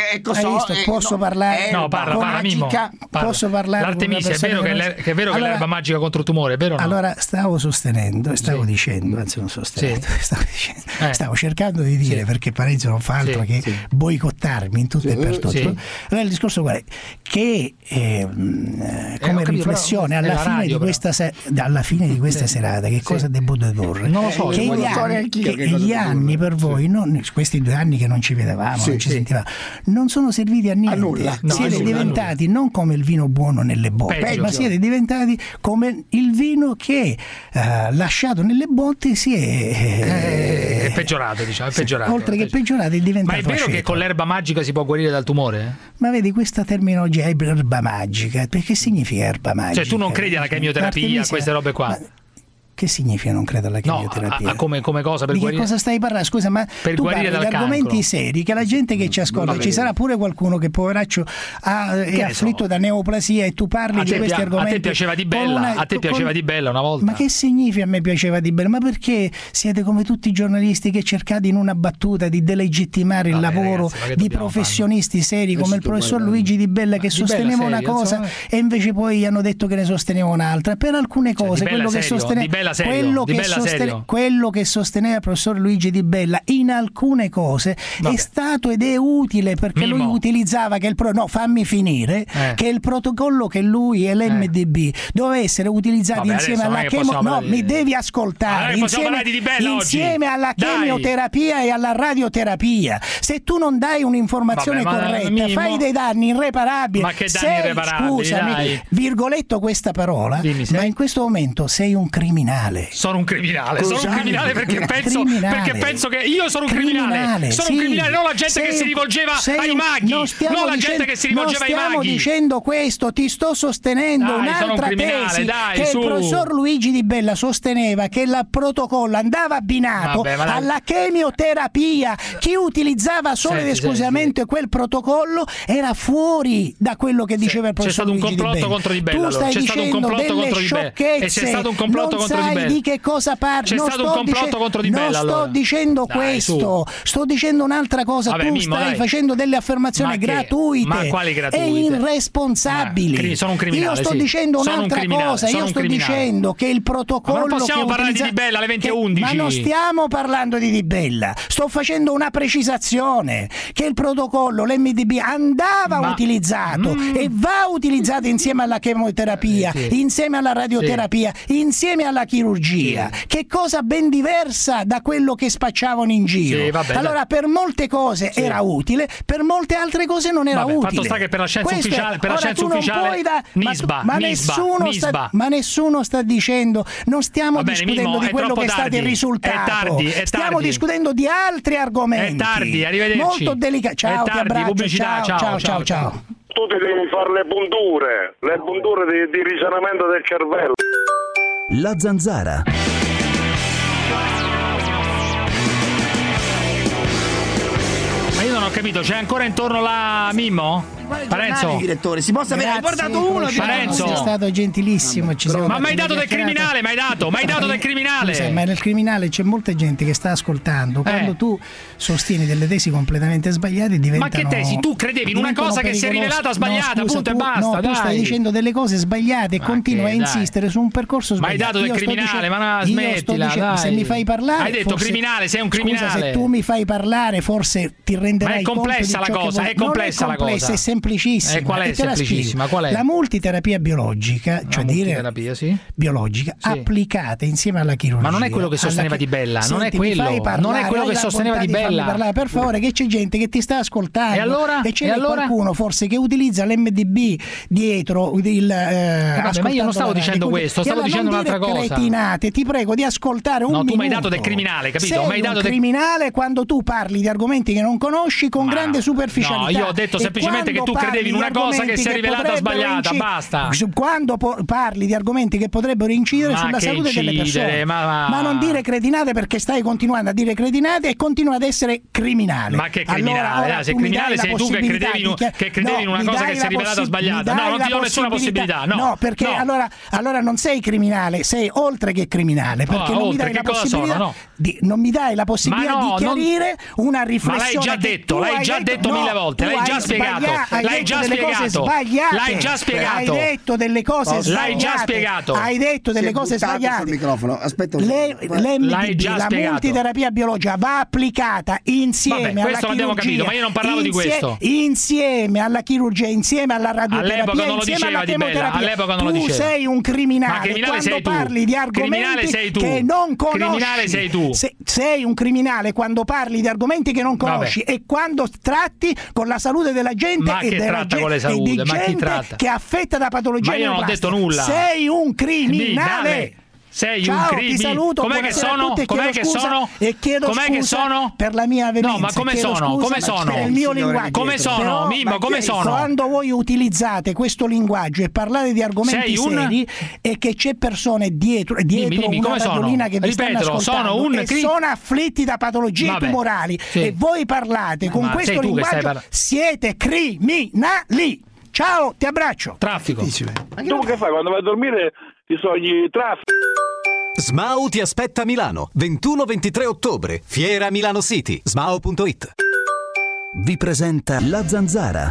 Posso parlare? No, parla Mimmo. Posso parlare? L'artemisia è vero che è l'erba magica contro il tumore, è vero? Allora stavo sostenendo e stavo dicendo, anzi non sostenendo, stavo cercando di dire, perché Parenzo non fa altro che boicottarmi in tutto e per tutto. Allora il discorso qual è? Che come riflessione alla fine di questa serata, che cosa devo dedurre? Non lo so, che gli anni per voi, questi 2 anni che non ci vedevamo, non ci sentivamo, non sono serviti a niente. Siete diventati non come il vino buono nelle botte, ma siete diventati come il vino che lasciato nelle botte è peggiorato, diciamo, è peggiorato. Oltre che peggiorato è diventato. Ma è vero che con l'erba magica si può guarire dal tumore? Ma vedi, questa terminologia è erba magica, perché significa erba magica? Cioè tu non credi alla chemioterapia, a queste robe qua? Che significa non credo alla chemioterapia? Come cosa per di guarire? Che cosa stai parlando? Scusa, ma per tu guarire parli di argomenti seri che la gente che ci ascolta, ci sarà pure qualcuno che poveraccio è afflitto da neoplasia e tu parli di questi argomenti. A te piaceva Di Bella, una volta. Ma che significa a me piaceva Di Bella? Ma perché siete come tutti i giornalisti che cercate in una battuta di delegittimare il lavoro di professionisti seri come il professor Luigi Di Bella, che sosteneva una cosa e invece poi hanno detto che ne sosteneva un'altra. Per alcune cose quello che sosteneva quello che sosteneva il professor Luigi Di Bella in alcune cose è stato ed è utile, perché lui utilizzava che fammi finire, che il protocollo che lui e l'MDB doveva essere utilizzato insieme alla mi devi ascoltare, insieme alla chemioterapia e alla radioterapia. Se tu non dai un'informazione corretta, fai dei danni irreparabili. Ma che danni irreparabili? Scusami, virgoletto questa parola, ma in questo momento sei un criminale. Sono un criminale perché penso che io sono un criminale. Sono un criminale, non la gente che si rivolgeva ai maghi. Stiamo dicendo questo, ti sto sostenendo un'altra tesi che il professor Luigi Di Bella sosteneva, che il protocollo andava abbinato alla chemioterapia. Chi utilizzava solo ed esclusivamente quel protocollo era fuori da quello che diceva il professor Luigi Di Bella. C'è stato un complotto contro Di Bella. Tu stai dicendo delle sciocchezze. C'è stato un complotto contro Di sai di che cosa parli. C'è stato un complotto contro Di Bella. Non sto dicendo questo, sto dicendo un'altra cosa. Tu Mimmo, stai facendo delle affermazioni gratuite. Ma quali gratuite? E irresponsabili. Sono un criminale. Io sto dicendo un'altra cosa. Io sto dicendo che il protocollo. Ma non possiamo parlare di Di Bella alle 20:11. Ma non stiamo parlando di Di Bella. Sto facendo una precisazione che il protocollo, l'MDB andava utilizzato e va utilizzato insieme alla chemioterapia, insieme alla radioterapia, insieme alla chirurgia, che cosa ben diversa da quello che spacciavano in giro. Allora per molte cose era utile, per molte altre cose non era utile. Fatto sta che per la scienza ufficiale, ma nessuno sta dicendo, non stiamo discutendo Mimmo, di quello che è stato il risultato, stiamo discutendo di altri argomenti. È tardi, arrivederci. Molto delicato. Ciao, ti abbraccio. Ciao. Tu ti devi fare le punture di risanamento del cervello. La Zanzara. Ma io non ho capito, c'è ancora intorno la Mimmo? Parenzo, direttore, si possa aver portato uno. Parenzo, è stato gentilissimo. Ma mai dato del criminale? Mai dato del criminale? Scusa, ma nel criminale c'è molta gente che sta ascoltando. Quando tu sostieni delle tesi completamente sbagliate, diventano. Ma che tesi? Tu credevi in una cosa che si è rivelata sbagliata, punto e basta. Tu stai dicendo delle cose sbagliate e continui a insistere su un percorso sbagliato. Ma hai dato del criminale, ma smettila, dai. Se mi fai parlare, hai detto criminale, sei un criminale. Scusa, se tu mi fai parlare, forse ti renderai conto. Ma è complessa la cosa, è complessa la cosa. È semplicissima. Qual è semplicissima? Qual è? La multiterapia biologica, cioè biologica, applicata insieme alla chirurgia. Ma non è quello che sosteneva Di Bella, non è quello che sosteneva Di Bella. Parlare, per favore, che c'è gente che ti sta ascoltando e c'è qualcuno forse che utilizza l'MDB dietro ma io non stavo dicendo questo, stavo dicendo un'altra cosa. Cretinate, ti prego di ascoltare un minuto. Tu mi hai dato del criminale, capito? Sei un criminale quando tu parli di argomenti che non conosci con grande superficialità. No, io ho detto semplicemente che tu credevi in una cosa che si è rivelata sbagliata, basta. Quando parli di argomenti che potrebbero incidere sulla salute delle persone, ma non dire cretinate, perché stai continuando a dire cretinate e continua ad essere criminale. Ma che criminale? Allora, se criminale sei tu che credevi in una cosa che si è rivelata sbagliata. No, non ti do nessuna possibilità. No, perché allora non sei criminale, sei oltre che criminale, perché non mi dai la possibilità non mi dai la possibilità di chiarire una riflessione. Ma l'hai già detto 1000 volte, l'hai già spiegato. L'hai già spiegato. Hai detto delle cose sbagliate. L'hai già spiegato. Hai detto delle cose sbagliate. Sul microfono. Aspetta l'MDB, la multiterapia biologica va applicata insieme alla chirurgia. Ma io non parlavo di questo. Insieme alla chirurgia, insieme alla radioterapia, insieme alla chemioterapia. All'epoca non lo diceva. Tu sei un criminale. Ma criminale quando parli di argomenti che non conosci. Criminale sei tu. Sei un criminale quando parli di argomenti che non conosci e quando tratti con la salute della gente e tratta con le salute, ma chi tratta? Che è affetta da patologie. Ma io non ho detto nulla. Sei un criminale. Sei un criminale. Ti saluto. Com'è che sono? Com'è che sono? Per la mia veemenza. No, ma come sono? Come sono? Per il mio linguaggio. Come sono? Mimmo, come sono? Quando voi utilizzate questo linguaggio e parlate di argomenti seri e che c'è persone dietro una radiolina che vi stanno ascoltando e sono afflitti da patologie tumorali e voi parlate con questo linguaggio, siete criminali. Ciao, ti abbraccio. Traffico. Tu che fai quando vai a dormire? Ti sogni traffico. SMAU ti aspetta a Milano, 21-23 ottobre, Fiera Milano City, smau.it. Vi presenta La Zanzara.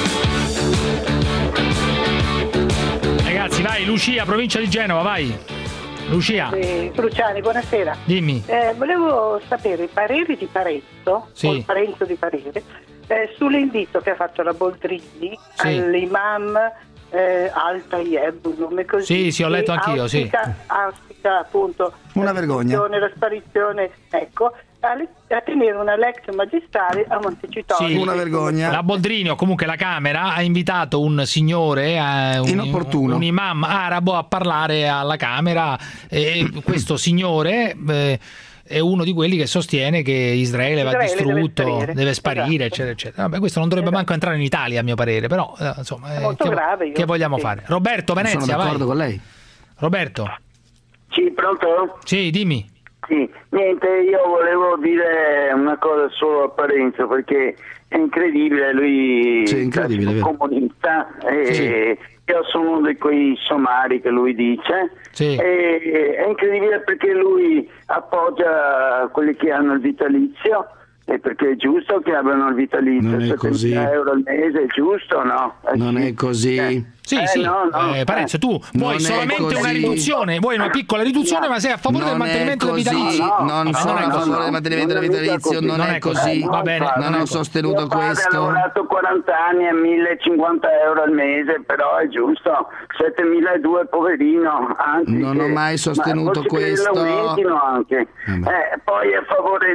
Ragazzi, vai, Lucia, provincia di Genova, vai. Lucia. Cruciani, buonasera. Dimmi. Volevo sapere i pareri di Parenzo, o il Parenzo di Parere, sull'invito che ha fatto la Boldrini all'imam Al-Tayeb, un nome così. Sì, ho letto anch'io, auspica appunto una vergogna. La sparizione, ecco, a tenere una lezione magistrale a Montecitorio. Sì, una vergogna. La Boldrini, o comunque la Camera, ha invitato un signore, inopportuno, un imam arabo, a parlare alla Camera, e questo signore è uno di quelli che sostiene che Israele va distrutto, deve sparire, eccetera, eccetera. Vabbè, questo non dovrebbe manco entrare in Italia, a mio parere, però insomma, è molto grave. Che vogliamo fare? Roberto Venezia, sono d'accordo con lei. Roberto. Sì, pronto? Sì, dimmi. Sì, niente, io volevo dire una cosa solo a Parenzo, perché è incredibile, lui è comunista e sono di quei somari che lui dice, è incredibile perché lui appoggia quelli che hanno il vitalizio, e perché è giusto che abbiano il vitalizio. Non è così. €7.000 al mese è giusto o no? Non è così. Parenzo, tu vuoi solamente una riduzione, vuoi una piccola riduzione, ma sei a favore del mantenimento del vitalizio. Non sono a favore del mantenimento del vitalizio, non è così. Va bene, non ho sostenuto questo. Ha lavorato 40 anni a €1.050 al mese, però è giusto. 7.200, poverino. Anzi, non ho mai sostenuto questo. Anche. Poi è a favore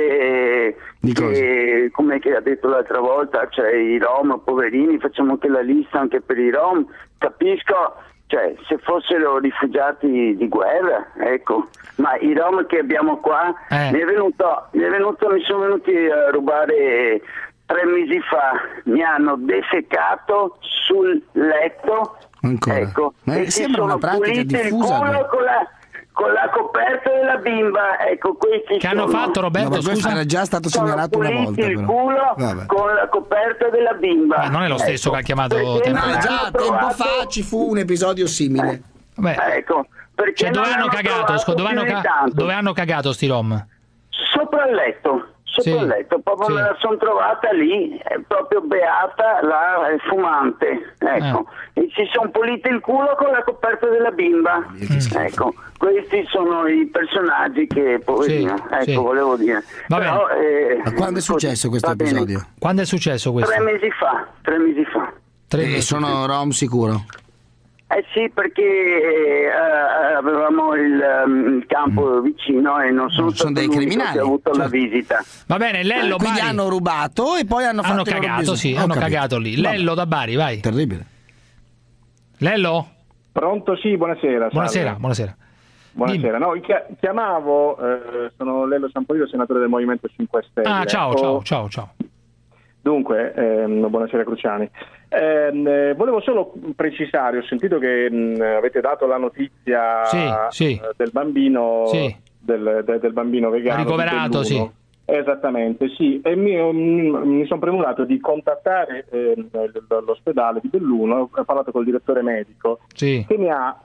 come che ha detto l'altra volta, cioè i Rom, poverini, facciamo anche la lista anche per i Rom. Capisco, cioè se fossero rifugiati di guerra, ecco, ma i Rom che abbiamo qua mi sono venuti a rubare 3 mesi fa, mi hanno defecato sul letto. Ancora. Ecco, ma sembra una pratica diffusa. Con la coperta della bimba, ecco, questi che hanno fatto, Roberto, scusa, era già stato segnalato una volta, il culo con la coperta della bimba. Non è lo stesso che ha chiamato tempo fa ci fu un episodio simile. Ecco, perché dove hanno cagato sti Rom? Sopra il letto. Il letto, proprio me la sono trovata lì, è proprio beata, là, è fumante, ecco, e si sono puliti il culo con la coperta della bimba, ecco, questi sono i personaggi che, poverino, volevo dire. Però, ma quando è successo questo episodio? Quando è successo questo? 3 mesi fa. 3 mesi sono Rom sicuro? Sì, perché avevamo il campo vicino e non sono dei criminali. Ho avuto la visita. Va bene, Lello, quindi Bari. hanno rubato e poi hanno cagato, hanno cagato lì. Lello da Bari, vai. Terribile. Lello? Pronto, sì, buonasera. Buonasera. No, chiamavo, sono Lello Sampolido, senatore del Movimento 5 Stelle. Ciao. Dunque, buonasera Cruciani. Volevo solo precisare, ho sentito che avete dato la notizia del bambino del bambino vegano ricoverato, Esattamente, sì, e mi sono premurato di contattare l'ospedale di Belluno. Ho parlato col direttore medico che mi ha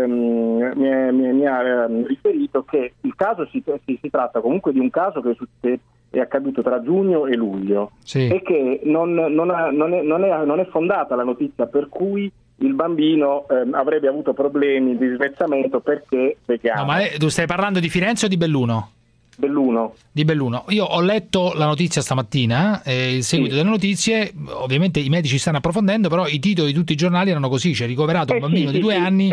riferito che il caso si tratta comunque di un caso che è accaduto tra giugno e luglio e che non è fondata la notizia per cui il bambino avrebbe avuto problemi di svezzamento perché vegano. No, ma tu stai parlando di Firenze o di Belluno? Di Belluno. Io ho letto la notizia stamattina, il seguito delle notizie, ovviamente i medici stanno approfondendo, però i titoli di tutti i giornali erano così, c'è ricoverato un bambino di 2 anni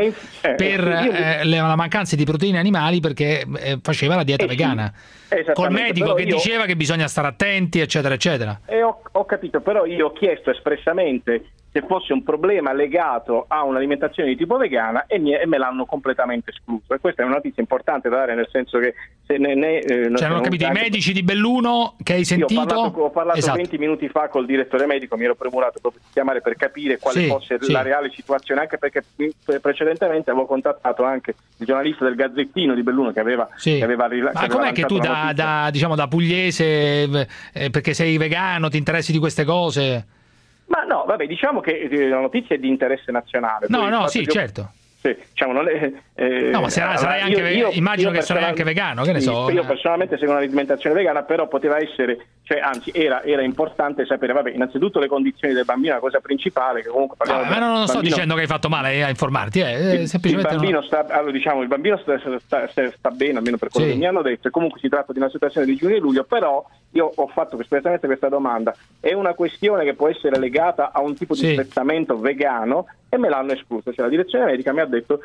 per la mancanza di proteine animali perché faceva la dieta vegana. Col medico che diceva che bisogna stare attenti, eccetera, eccetera. Ho capito, però io ho chiesto espressamente se fosse un problema legato a un'alimentazione di tipo vegana e me l'hanno completamente escluso. E questa è una notizia importante da dare, nel senso che non ho capito, i medici di Belluno che hai sentito? Ho parlato 20 minuti fa col direttore medico, mi ero premurato proprio di chiamare per capire quale fosse la reale situazione, anche perché precedentemente avevo contattato anche il giornalista del Gazzettino di Belluno che aveva ma com'è che tu da pugliese, perché sei vegano, ti interessi di queste cose? Ma no, vabbè, diciamo che la notizia è di interesse nazionale. Certo. Diciamo, non è, no, ma sarai anche immagino che sarai anche vegano, che ne so. Io personalmente seguo un'alimentazione vegana, però poteva essere, anzi era importante sapere, innanzitutto le condizioni del bambino, la cosa principale, che comunque ma non sto dicendo che hai fatto male a informarti, semplicemente il bambino sta bene, almeno per quello che mi hanno detto, e comunque si tratta di una situazione di giugno e luglio, però io ho fatto espressamente questa domanda: è una questione che può essere legata a un tipo di spezzamento vegano? E me l'hanno escluso, la direzione medica mi ha detto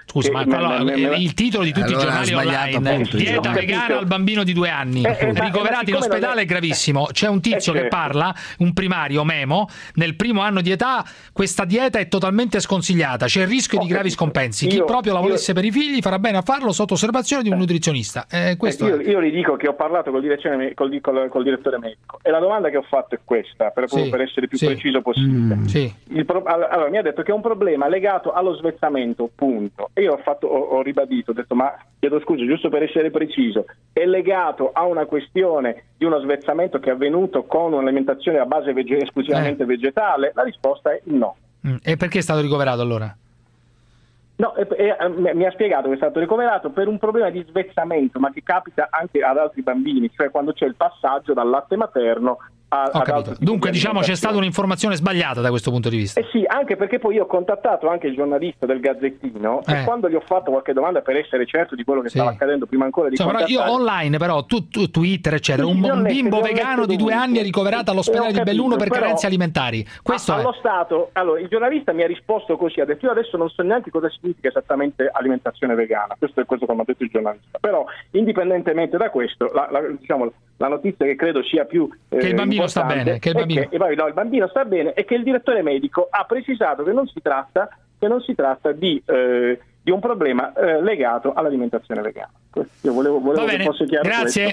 il titolo di tutti i giornali online, dieta vegana al bambino di 2 anni ricoverato in ospedale, è gravissimo. C'è un tizio che parla, un primario Memo, nel primo anno di età questa dieta è totalmente sconsigliata, c'è il rischio di gravi scompensi, chi proprio la volesse per i figli farà bene a farlo sotto osservazione di un nutrizionista. Io gli dico che ho parlato col direttore medico e la domanda che ho fatto è questa, per essere più preciso possibile. Allora mi ha detto che è un problema legato allo svezzamento, punto. E io ho ribadito, ho detto, ma chiedo scusa, giusto per essere preciso, è legato a una questione di uno svezzamento che è avvenuto con un'alimentazione a base esclusivamente vegetale? La risposta è no. E perché è stato ricoverato allora? No, mi ha spiegato che è stato ricoverato per un problema di svezzamento, ma che capita anche ad altri bambini, cioè quando c'è il passaggio dal latte materno Ho capito. Dunque diciamo c'è stata un'informazione sbagliata da questo punto di vista. Sì, anche perché poi io ho contattato anche il giornalista del Gazzettino e quando gli ho fatto qualche domanda per essere certo di quello che stava accadendo prima ancora di però io online però Twitter eccetera, un bimbo vegano di 2 anni è ricoverato all'ospedale di Belluno per carenze alimentari. Questo allo Stato, allora il giornalista mi ha risposto così, ha detto io adesso non so neanche cosa significa esattamente alimentazione vegana, questo è quello che mi ha detto il giornalista, però indipendentemente da questo la notizia che credo sia più che il bambino sta bene, che il bambino sta bene e che il direttore medico ha precisato che non si tratta di un problema legato all'alimentazione vegana. Io volevo che fosse chiaro. Grazie.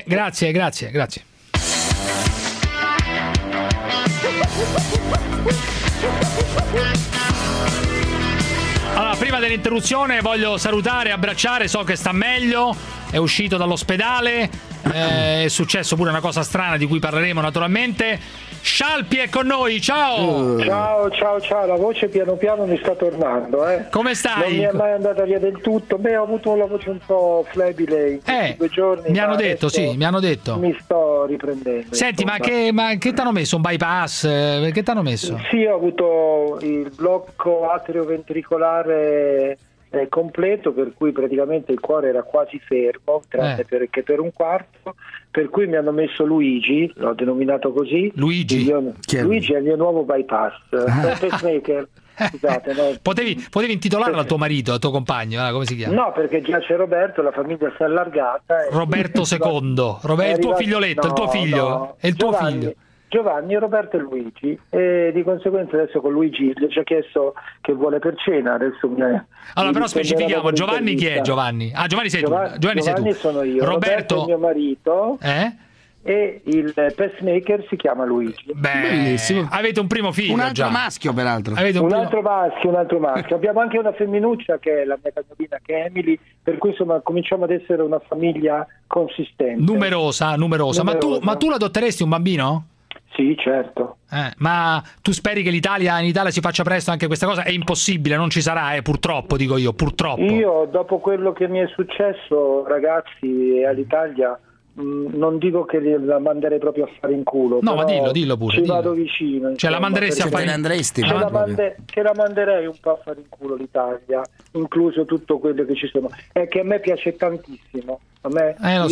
Allora, prima dell'interruzione voglio salutare e abbracciare, so che sta meglio, è uscito dall'ospedale, è successo pure una cosa strana di cui parleremo naturalmente. Scialpi è con noi, ciao! Ciao, la voce piano piano mi sta tornando. Come stai? Non mi è mai andata via del tutto, ho avuto la voce un po' flebile in questi 2 giorni. Mi hanno detto. Mi sto riprendendo. Senti, ma che t'hanno messo? Un bypass? Che t'hanno messo? Sì, ho avuto il blocco atrioventricolare completo, per cui praticamente il cuore era quasi fermo, tranne perché per un quarto, per cui mi hanno messo Luigi, l'ho denominato così. Luigi è il mio nuovo bypass, pacemaker. Scusate, no. Potevi intitolarlo al tuo marito, al tuo compagno, come si chiama? No, perché già c'è Roberto, la famiglia si è allargata. Roberto II, il tuo figlioletto, il tuo figlio, è il tuo figlio. Giovanni, Roberto e Luigi, e di conseguenza adesso con Luigi gli ho già chiesto che vuole per cena, adesso allora però specifichiamo, Giovanni chi è? Giovanni sei tu. Giovanni sei tu. Sono io. Roberto è mio marito. E il pacemaker si chiama Luigi. Bellissimo. Avete un primo figlio, un altro maschio peraltro. Un altro maschio. Abbiamo anche una femminuccia che è la mia cagnolina, che è Emily, per cui insomma cominciamo ad essere una famiglia consistente. Numerosa. Ma tu l'adotteresti un bambino? Sì, certo. Ma tu speri che in Italia si faccia presto anche questa cosa? È impossibile, non ci sarà, purtroppo, dico io, purtroppo. Io, dopo quello che mi è successo, ragazzi, all'Italia, non dico che la manderei proprio a fare in culo. No, ma dillo pure. Vado vicino. Cioè la manderesti a fare in culo? Che la manderei un po' a fare in culo l'Italia, incluso tutto quello che ci sono. È che a me piace tantissimo. A me,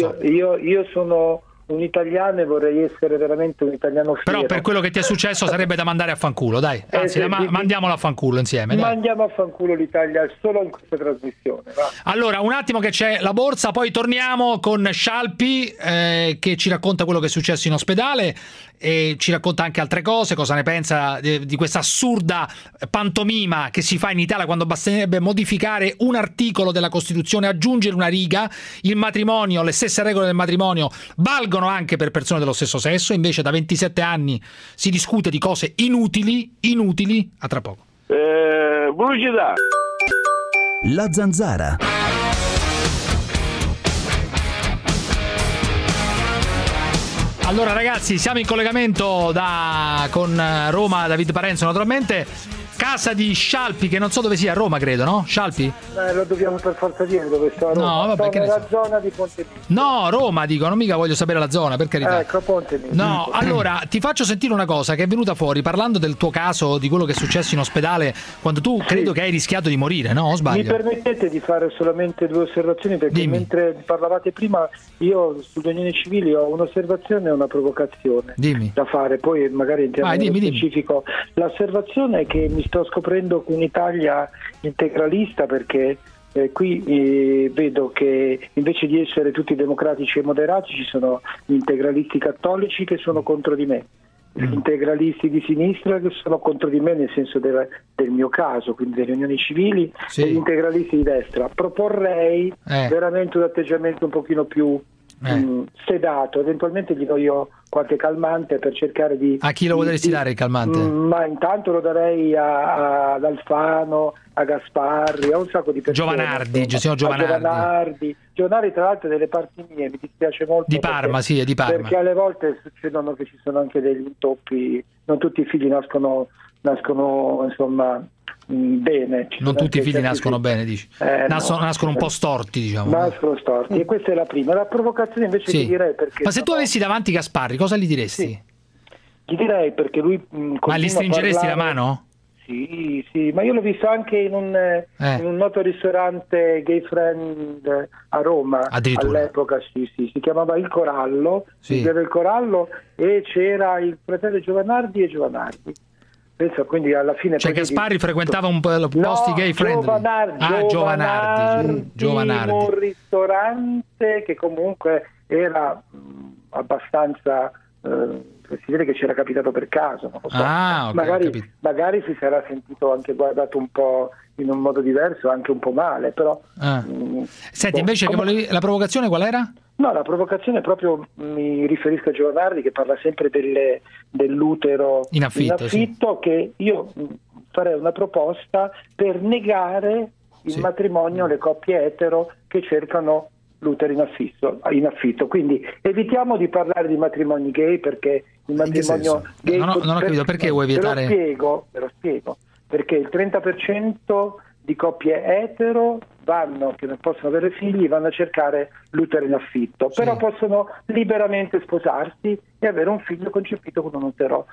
io sono un italiano e vorrei essere veramente un italiano fiero. Però per quello che ti è successo sarebbe da mandare a fanculo, dai. Anzi, mandiamolo a fanculo insieme. Mandiamo a fanculo l'Italia solo in questa trasmissione. Va. Allora, un attimo che c'è la borsa, poi torniamo con Scialpi che ci racconta quello che è successo in ospedale e ci racconta anche altre cose, cosa ne pensa di questa assurda pantomima che si fa in Italia quando basterebbe modificare un articolo della Costituzione, aggiungere una riga, il matrimonio, le stesse regole del matrimonio valgono anche per persone dello stesso sesso, invece da 27 anni si discute di cose inutili. A tra poco. Pubblicità. La Zanzara. Allora ragazzi, siamo in collegamento con Roma, David Parenzo naturalmente. Casa di Scialpi, che non so dove sia, a Roma credo, no? Scialpi? Lo dobbiamo per forza dire dove sta Roma. No, vabbè, che nella zona di Ponte Milvio. No, Roma dico, non mica voglio sapere la zona, per carità. Ecco, Ponte Milvio. No, allora, ti faccio sentire una cosa che è venuta fuori parlando del tuo caso, di quello che è successo in ospedale, quando tu credo che hai rischiato di morire, no? O sbaglio? Mi permettete di fare solamente 2 osservazioni, perché mentre parlavate prima io sulle unioni civili ho un'osservazione e una provocazione da fare, poi magari entriamo nello specifico. L'osservazione è che mi sto scoprendo un'Italia integralista, perché qui vedo che invece di essere tutti democratici e moderati ci sono gli integralisti cattolici che sono contro di me, gli integralisti di sinistra che sono contro di me nel senso del mio caso, quindi delle unioni civili, e gli integralisti di destra. Proporrei veramente un atteggiamento un pochino più sedato, eventualmente gli do io qualche calmante per cercare di... A chi lo vorresti dare il calmante? Ma intanto lo darei ad Alfano, a Gasparri, a un sacco di persone. Giovanardi, tra l'altro delle parti mie, mi dispiace molto. Di Parma, è di Parma. Perché alle volte succedono che ci sono anche degli intoppi, non tutti i figli nascono nascono insomma bene. Non tutti i figli nascono bene, dici? Nascono un po' storti, diciamo. Nascono storti, e questa è la prima. La provocazione invece ti direi perché... Ma se tu avessi davanti Gasparri, cosa gli diresti? Sì. Gli direi perché lui... Ma gli stringeresti la mano? Sì, ma io l'ho visto anche in un noto ristorante gay friend a Roma all'epoca, sì, si chiamava Il Corallo, il Corallo, e c'era il fratello Giovanardi e Giovanardi. Penso, quindi alla fine... Cioè Gasparri frequentava un po' posti gay friendly. Giovanardi. Un ristorante che comunque era abbastanza... si vede che c'era capitato per caso, non lo so. Magari si sarà sentito anche guardato un po' in un modo diverso, anche un po' male, però... Senti, invece la provocazione qual era? No, la provocazione proprio mi riferisco a Giovanardi, che parla sempre dell'utero in affitto, che io farei una proposta per negare il matrimonio alle coppie etero che cercano l'utero in affitto. Quindi evitiamo di parlare di matrimoni gay, perché il matrimonio gay... Non ho capito, perché vuoi vietare? Ve lo spiego. Perché il 30% di coppie etero che non possono avere figli, vanno a cercare l'utero in affitto, però possono liberamente sposarsi e avere un figlio concepito con un utero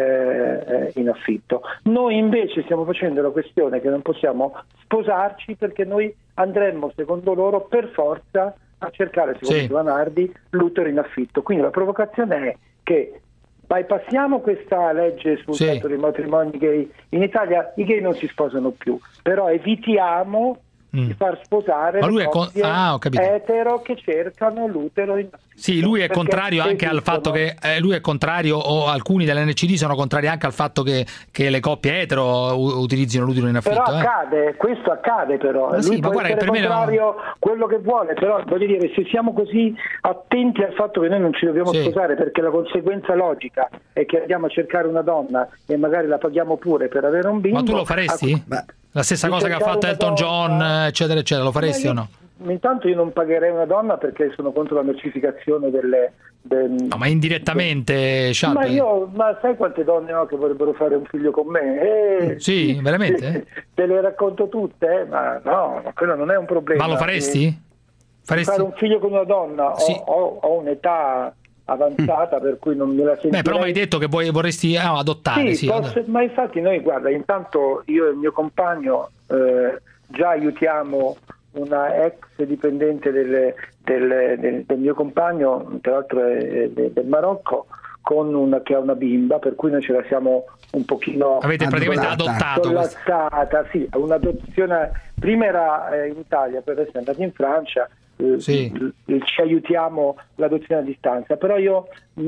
in affitto. Noi invece stiamo facendo la questione che non possiamo sposarci, perché noi andremmo, secondo loro, per forza a cercare, secondo Giovanardi, l'utero in affitto. Quindi la provocazione è che bypassiamo questa legge sul fatto dei matrimoni gay. In Italia i gay non si sposano più, però evitiamo di far sposare le coppie etero che cercano l'utero in affitto. Sì, lui è contrario anche al fatto che lui è contrario, o alcuni dell'NCD sono contrari anche al fatto che le coppie etero utilizzino l'utero in affitto. Però questo accade però. Lui può essere contrario quello che vuole, però voglio dire, se siamo così attenti al fatto che noi non ci dobbiamo sposare, perché la conseguenza logica è che andiamo a cercare una donna e magari la paghiamo pure per avere un bimbo. Ma tu lo faresti? La stessa cosa che ha fatto Elton John, eccetera eccetera, lo faresti o no? Intanto io non pagherei una donna, perché sono contro la mercificazione No, ma indirettamente, ma sai quante donne ho che vorrebbero fare un figlio con me? Sì, veramente? Te le racconto tutte, ma no, quello non è un problema. Ma lo faresti? Fare un figlio con una donna? Ho un'età avanzata, per cui non me la sentirei. Però mi hai detto che vorresti adottare. Ma infatti noi, guarda, intanto io e il mio compagno già aiutiamo una ex dipendente del mio compagno, tra l'altro è del Marocco, che ha una bimba, per cui noi ce la siamo un pochino... Avete praticamente adottato? Sì, un'adozione. Prima era in Italia, poi adesso è andata in Francia. Ci aiutiamo l'adozione a distanza, però io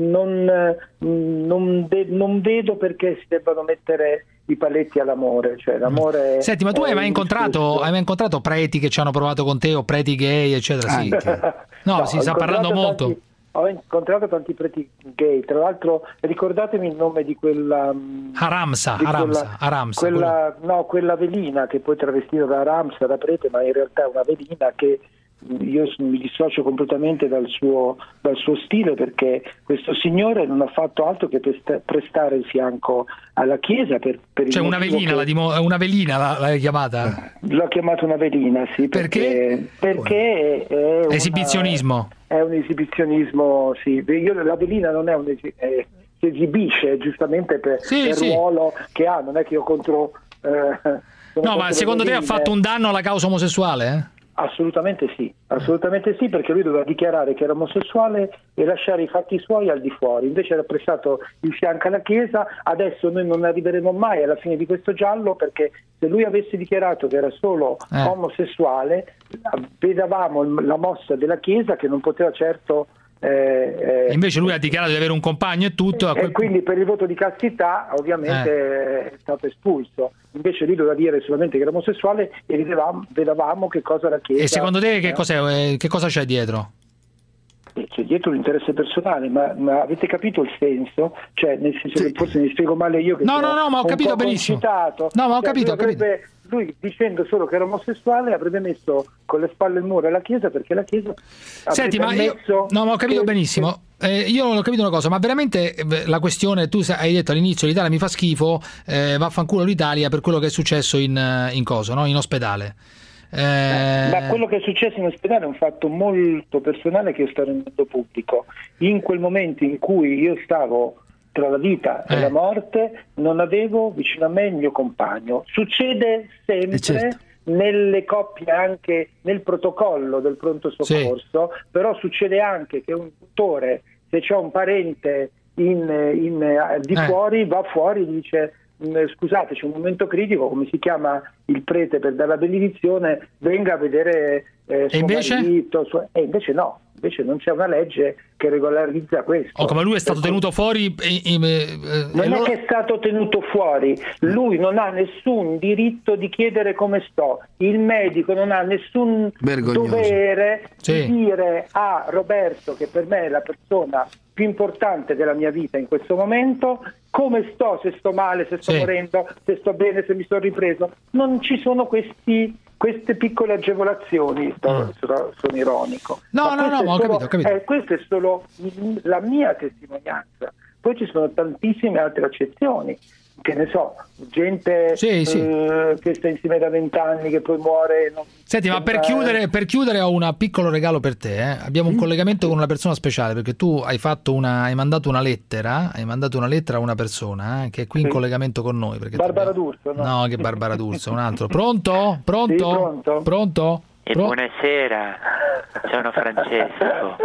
non vedo perché si debbano mettere i paletti all'amore, cioè l'amore. Senti, ma tu hai mai incontrato preti che ci hanno provato con te, o preti gay, eccetera? No, si sta parlando molto. Ho incontrato tanti preti gay, tra l'altro ricordatemi il nome di quella Aramsa, quella velina che poi travestita da Aramsa, da prete, ma in realtà è una velina che io mi dissocio completamente dal suo stile, perché questo signore non ha fatto altro che prestare il fianco alla Chiesa per cioè una velina, una velina l'hai chiamata? L'ho chiamata una velina, sì, perché è esibizionismo. È un esibizionismo, sì. La velina non è si esibisce giustamente per il ruolo che ha, non è che io contro no, ma secondo te ha fatto un danno alla causa omosessuale? Assolutamente sì, perché lui doveva dichiarare che era omosessuale e lasciare i fatti suoi al di fuori, invece era prestato il fianco alla Chiesa. Adesso noi non arriveremo mai alla fine di questo giallo, perché se lui avesse dichiarato che era solo omosessuale, vedavamo la mossa della Chiesa, che non poteva certo... invece lui ha dichiarato di avere un compagno e tutto, e quindi per il voto di castità ovviamente è stato espulso. Invece lui doveva dire solamente che era omosessuale e vedavamo che cosa la Chiesa. E secondo te che cosa c'è dietro? C'è dietro l'interesse personale, ma avete capito il senso? Cioè, nel senso che forse mi spiego male io, che no, ma ho capito benissimo. No, ma ho capito. lui dicendo solo che era omosessuale avrebbe messo con le spalle il muro alla Chiesa, perché la Chiesa Senti, ma io ho capito benissimo. Io non ho capito una cosa, ma veramente la questione, tu hai detto all'inizio l'Italia mi fa schifo, vaffanculo l'Italia per quello che è successo in coso, no? In ospedale. Ma quello che è successo in ospedale è un fatto molto personale che io sto rendendo pubblico. In quel momento in cui io stavo tra la vita e la morte, non avevo vicino a me il mio compagno. Succede sempre nelle coppie, anche nel protocollo del pronto soccorso, però succede anche che un dottore, se c'è un parente di fuori, va fuori e dice: scusate, c'è un momento critico, come si chiama il prete per dare la benedizione, venga a vedere suo marito. E invece no, invece non c'è una legge che regolarizza questo. Come lui è stato tenuto fuori non è che è stato tenuto fuori, lui non ha nessun diritto di chiedere come sto, il medico non ha nessun dovere di dire a Roberto, che per me è la persona più importante della mia vita in questo momento, come sto, se sto male, se sto morendo, se sto bene, se mi sono ripreso. Non ci sono queste piccole agevolazioni, sono ironico. No, ho capito. Questa è solo la mia testimonianza. Poi ci sono tantissime altre accezioni, che ne so, gente che sta insieme da 20 anni, che poi muore. Senti, ma per chiudere ho un piccolo regalo per te. Abbiamo un collegamento con una persona speciale, perché tu hai mandato una lettera a una persona che è qui in collegamento con noi. Barbara D'Urso? No, che Barbara D'Urso, un altro. Pronto? Sì, pronto? Buonasera, sono Francesco.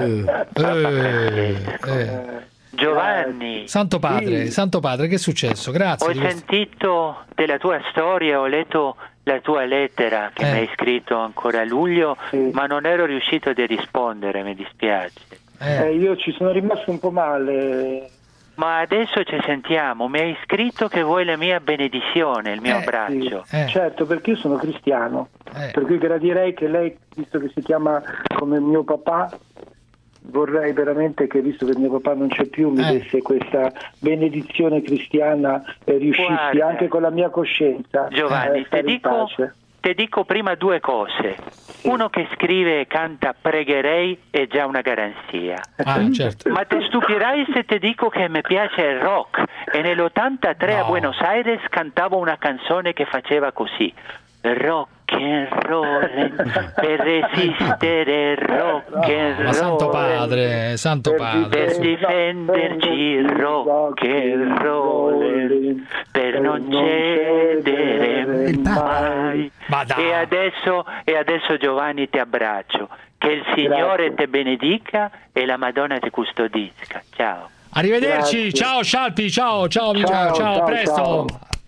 Giovanni. Santo padre, che è successo? Grazie. Ho sentito della tua storia, ho letto la tua lettera che mi hai scritto ancora a luglio, ma non ero riuscito a rispondere, mi dispiace. Io ci sono rimasto un po' male. Ma adesso ci sentiamo, mi hai scritto che vuoi la mia benedizione, il mio abbraccio. Certo, perché io sono cristiano, per cui gradirei che lei, visto che si chiama come mio papà, vorrei veramente che, visto che mio papà non c'è più, mi desse questa benedizione cristiana e riuscissi anche con la mia coscienza Giovanni, ti dico prima due cose. Uno che scrive e canta pregherei è già una garanzia. Certo. Ma ti stupirai se ti dico che mi piace il rock, e nell'83 a Buenos Aires cantavo una canzone che faceva così: rock and roll, per resistere rock and roll, santo padre, per difenderci rock and roll, per non cedere mai. E adesso Giovanni ti abbraccio, che il Signore ti benedica e la Madonna ti custodisca. Ciao, arrivederci. Grazie. Ciao Scialpi, ciao, a presto.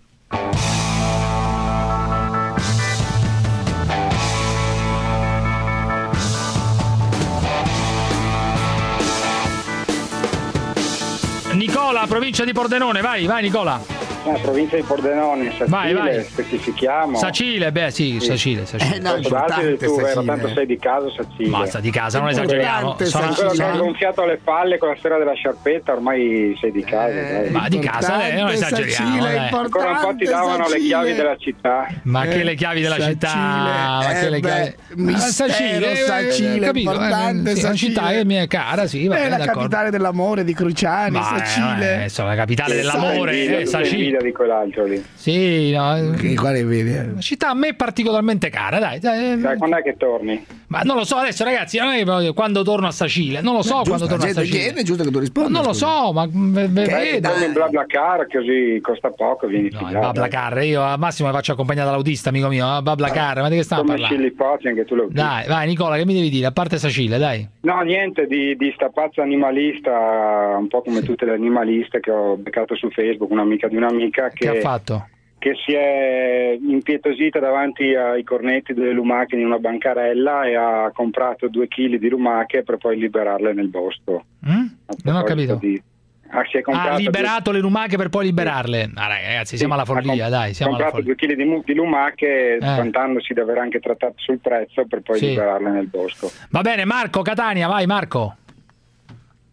Nicola, provincia di Pordenone, vai Nicola. Provincia di Pordenone, Sacile, vai. specifichiamo. Sacile, Sacile. No, tu, tanto sei di casa, Sacile. Basta, di casa, non esageriamo. Sono quello che ha gonfiato le palle con la storia della sciarpetta, ormai sei di casa. Ma di casa, non esageriamo. Ancora un po' ti davano le chiavi della città. Ma che le chiavi della città? Ma che le chiavi? Sacile, capito? La città è mia cara, sì. È la capitale dell'amore di Cruciani, Sacile. La capitale dell'amore, Sacile. Di quell'altro lì. Sì, quale vedi? Una città a me particolarmente cara, dai. Quando è che torni? Ma non lo so adesso, ragazzi, non è che quando torno a Sacile, non lo so quando torno a Sacile. È giusto che tu risponda. Non lo so, ma torni in BlaBlaCar, così costa poco, vieni in BlaBlaCar, io al massimo mi faccio accompagnare dall'autista, amico mio, BlaBlaCar, ma di che stiamo parlando? Anche tu dai, vai Nicola, che mi devi dire, a parte Sacile, dai. No, niente, di sta pazza animalista, un po' come tutte le animaliste che ho beccato su Facebook, un'amica di un'amica che ha fatto? Che si è impietosita davanti ai cornetti delle lumache in una bancarella e ha comprato 2 chili di lumache per poi liberarle nel bosco. Non ho capito. Ha liberato le lumache per poi liberarle. Ragazzi, siamo alla follia, dai. Ha comprato 2 chili di lumache, vantandosi di aver anche trattato sul prezzo per poi liberarle nel bosco. Va bene, Marco, Catania, vai Marco.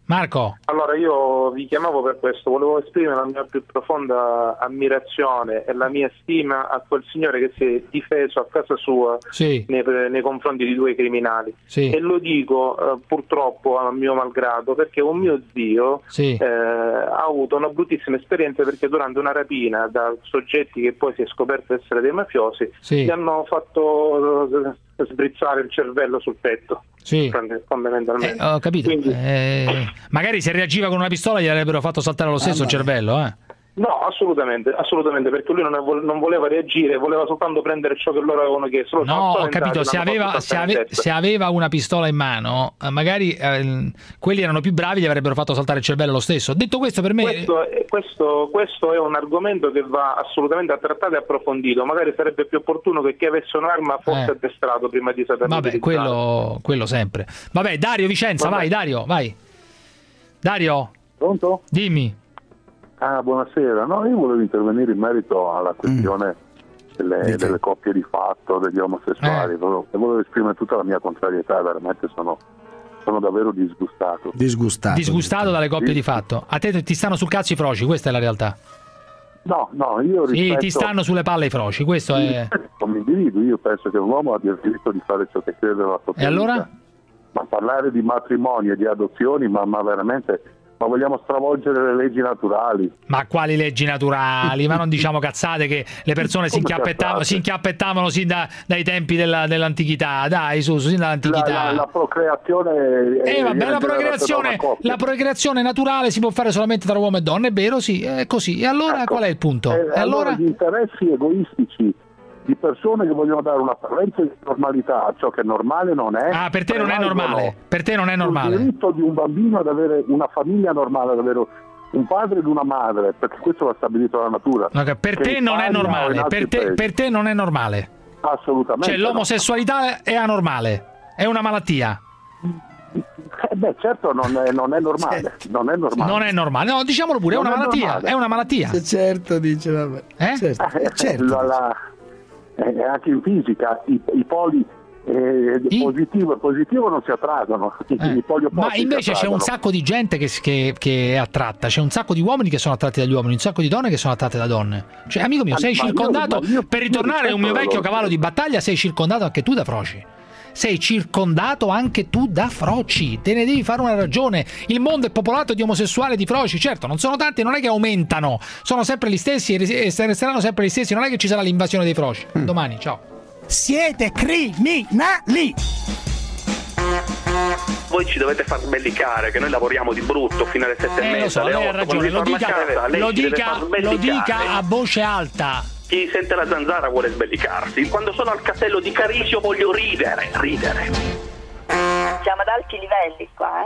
Marco. Allora, io vi chiamavo per questo, volevo esprimere la mia più profonda ammirazione e la mia stima a quel signore che si è difeso a casa sua nei confronti di 2 criminali. E lo dico purtroppo a mio malgrado, perché un mio zio ha avuto una bruttissima esperienza, perché durante una rapina da soggetti che poi si è scoperto essere dei mafiosi gli hanno fatto sbrizzare il cervello sul petto. Fondamentalmente. Ho capito. Quindi, magari se reagiva con una pistola gli avrebbero fatto saltare lo stesso il cervello, No, assolutamente, perché lui non voleva reagire, voleva soltanto prendere ciò che loro avevano chiesto. No, ho capito, se aveva una pistola in mano, magari quelli erano più bravi, gli avrebbero fatto saltare il cervello lo stesso. Detto questo, per me questo è un argomento che va assolutamente trattato e approfondito. Magari sarebbe più opportuno che chi avesse un'arma fosse addestrato prima di saperlo utilizzare. Quello sempre. Vabbè, Dario Vicenza, vai Dario, vai. Dario? Pronto? Dimmi. Buonasera. No, io volevo intervenire in merito alla questione delle coppie di fatto, degli omosessuali. Volevo esprimere tutta la mia contrarietà, veramente sono davvero disgustato. Disgustato dalle coppie di fatto. A te ti stanno sul cazzo i froci, questa è la realtà. No, io rispetto... Sì, ti stanno sulle palle i froci, questo è... Come individuo, io penso che un uomo abbia il diritto di fare ciò che crede nella sua vita. E allora? Ma parlare di matrimoni e di adozioni, ma veramente... Ma vogliamo stravolgere le leggi naturali? Ma quali leggi naturali? Ma non diciamo cazzate che le persone si inchiappettavano sin dai tempi dell'antichità. Dai, sin dall'antichità. La procreazione... la procreazione naturale si può fare solamente tra uomo e donna, è vero? Sì, è così. E allora qual è il punto? Allora gli interessi egoistici di persone che vogliono dare un'apparenza di normalità a ciò che normale non è. Per te non è normale. Per te non è normale. Il diritto di un bambino ad avere una famiglia normale, ad avere un padre ed una madre, perché questo l'ha stabilito la natura. Per te non è normale. Per te non è normale. Assolutamente. Cioè l'omosessualità è anormale, è una malattia. Certo non è normale. Non è normale. Non è normale. No, diciamolo pure, è una malattia. Normale. È una malattia. Certo, dice, vabbè. Certo. Anche in fisica i poli positivo e positivo non si attraggono, i poli opposti. Ma invece c'è un sacco di gente che è attratta, c'è un sacco di uomini che sono attratti dagli uomini, un sacco di donne che sono attratte da donne. Cioè, amico mio, sei circondato, per ritornare a un mio vecchio cavallo di battaglia, sei circondato anche tu da froci. Sei circondato anche tu da froci, te ne devi fare una ragione. Il mondo è popolato di omosessuali e di froci, certo, non sono tanti, non è che aumentano, sono sempre gli stessi e resteranno sempre gli stessi, non è che ci sarà l'invasione dei froci. Domani, ciao. Siete criminali! Voi ci dovete far sbellicare, che noi lavoriamo di brutto fino alle 7:30. Lo so, lei ha ragione, lo dica a voce alta. Chi sente la zanzara vuole sbellicarsi. Quando sono al castello di Carisio voglio ridere. Siamo ad alti livelli qua,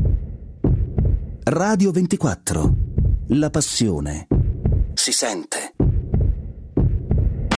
Radio 24. La passione si sente.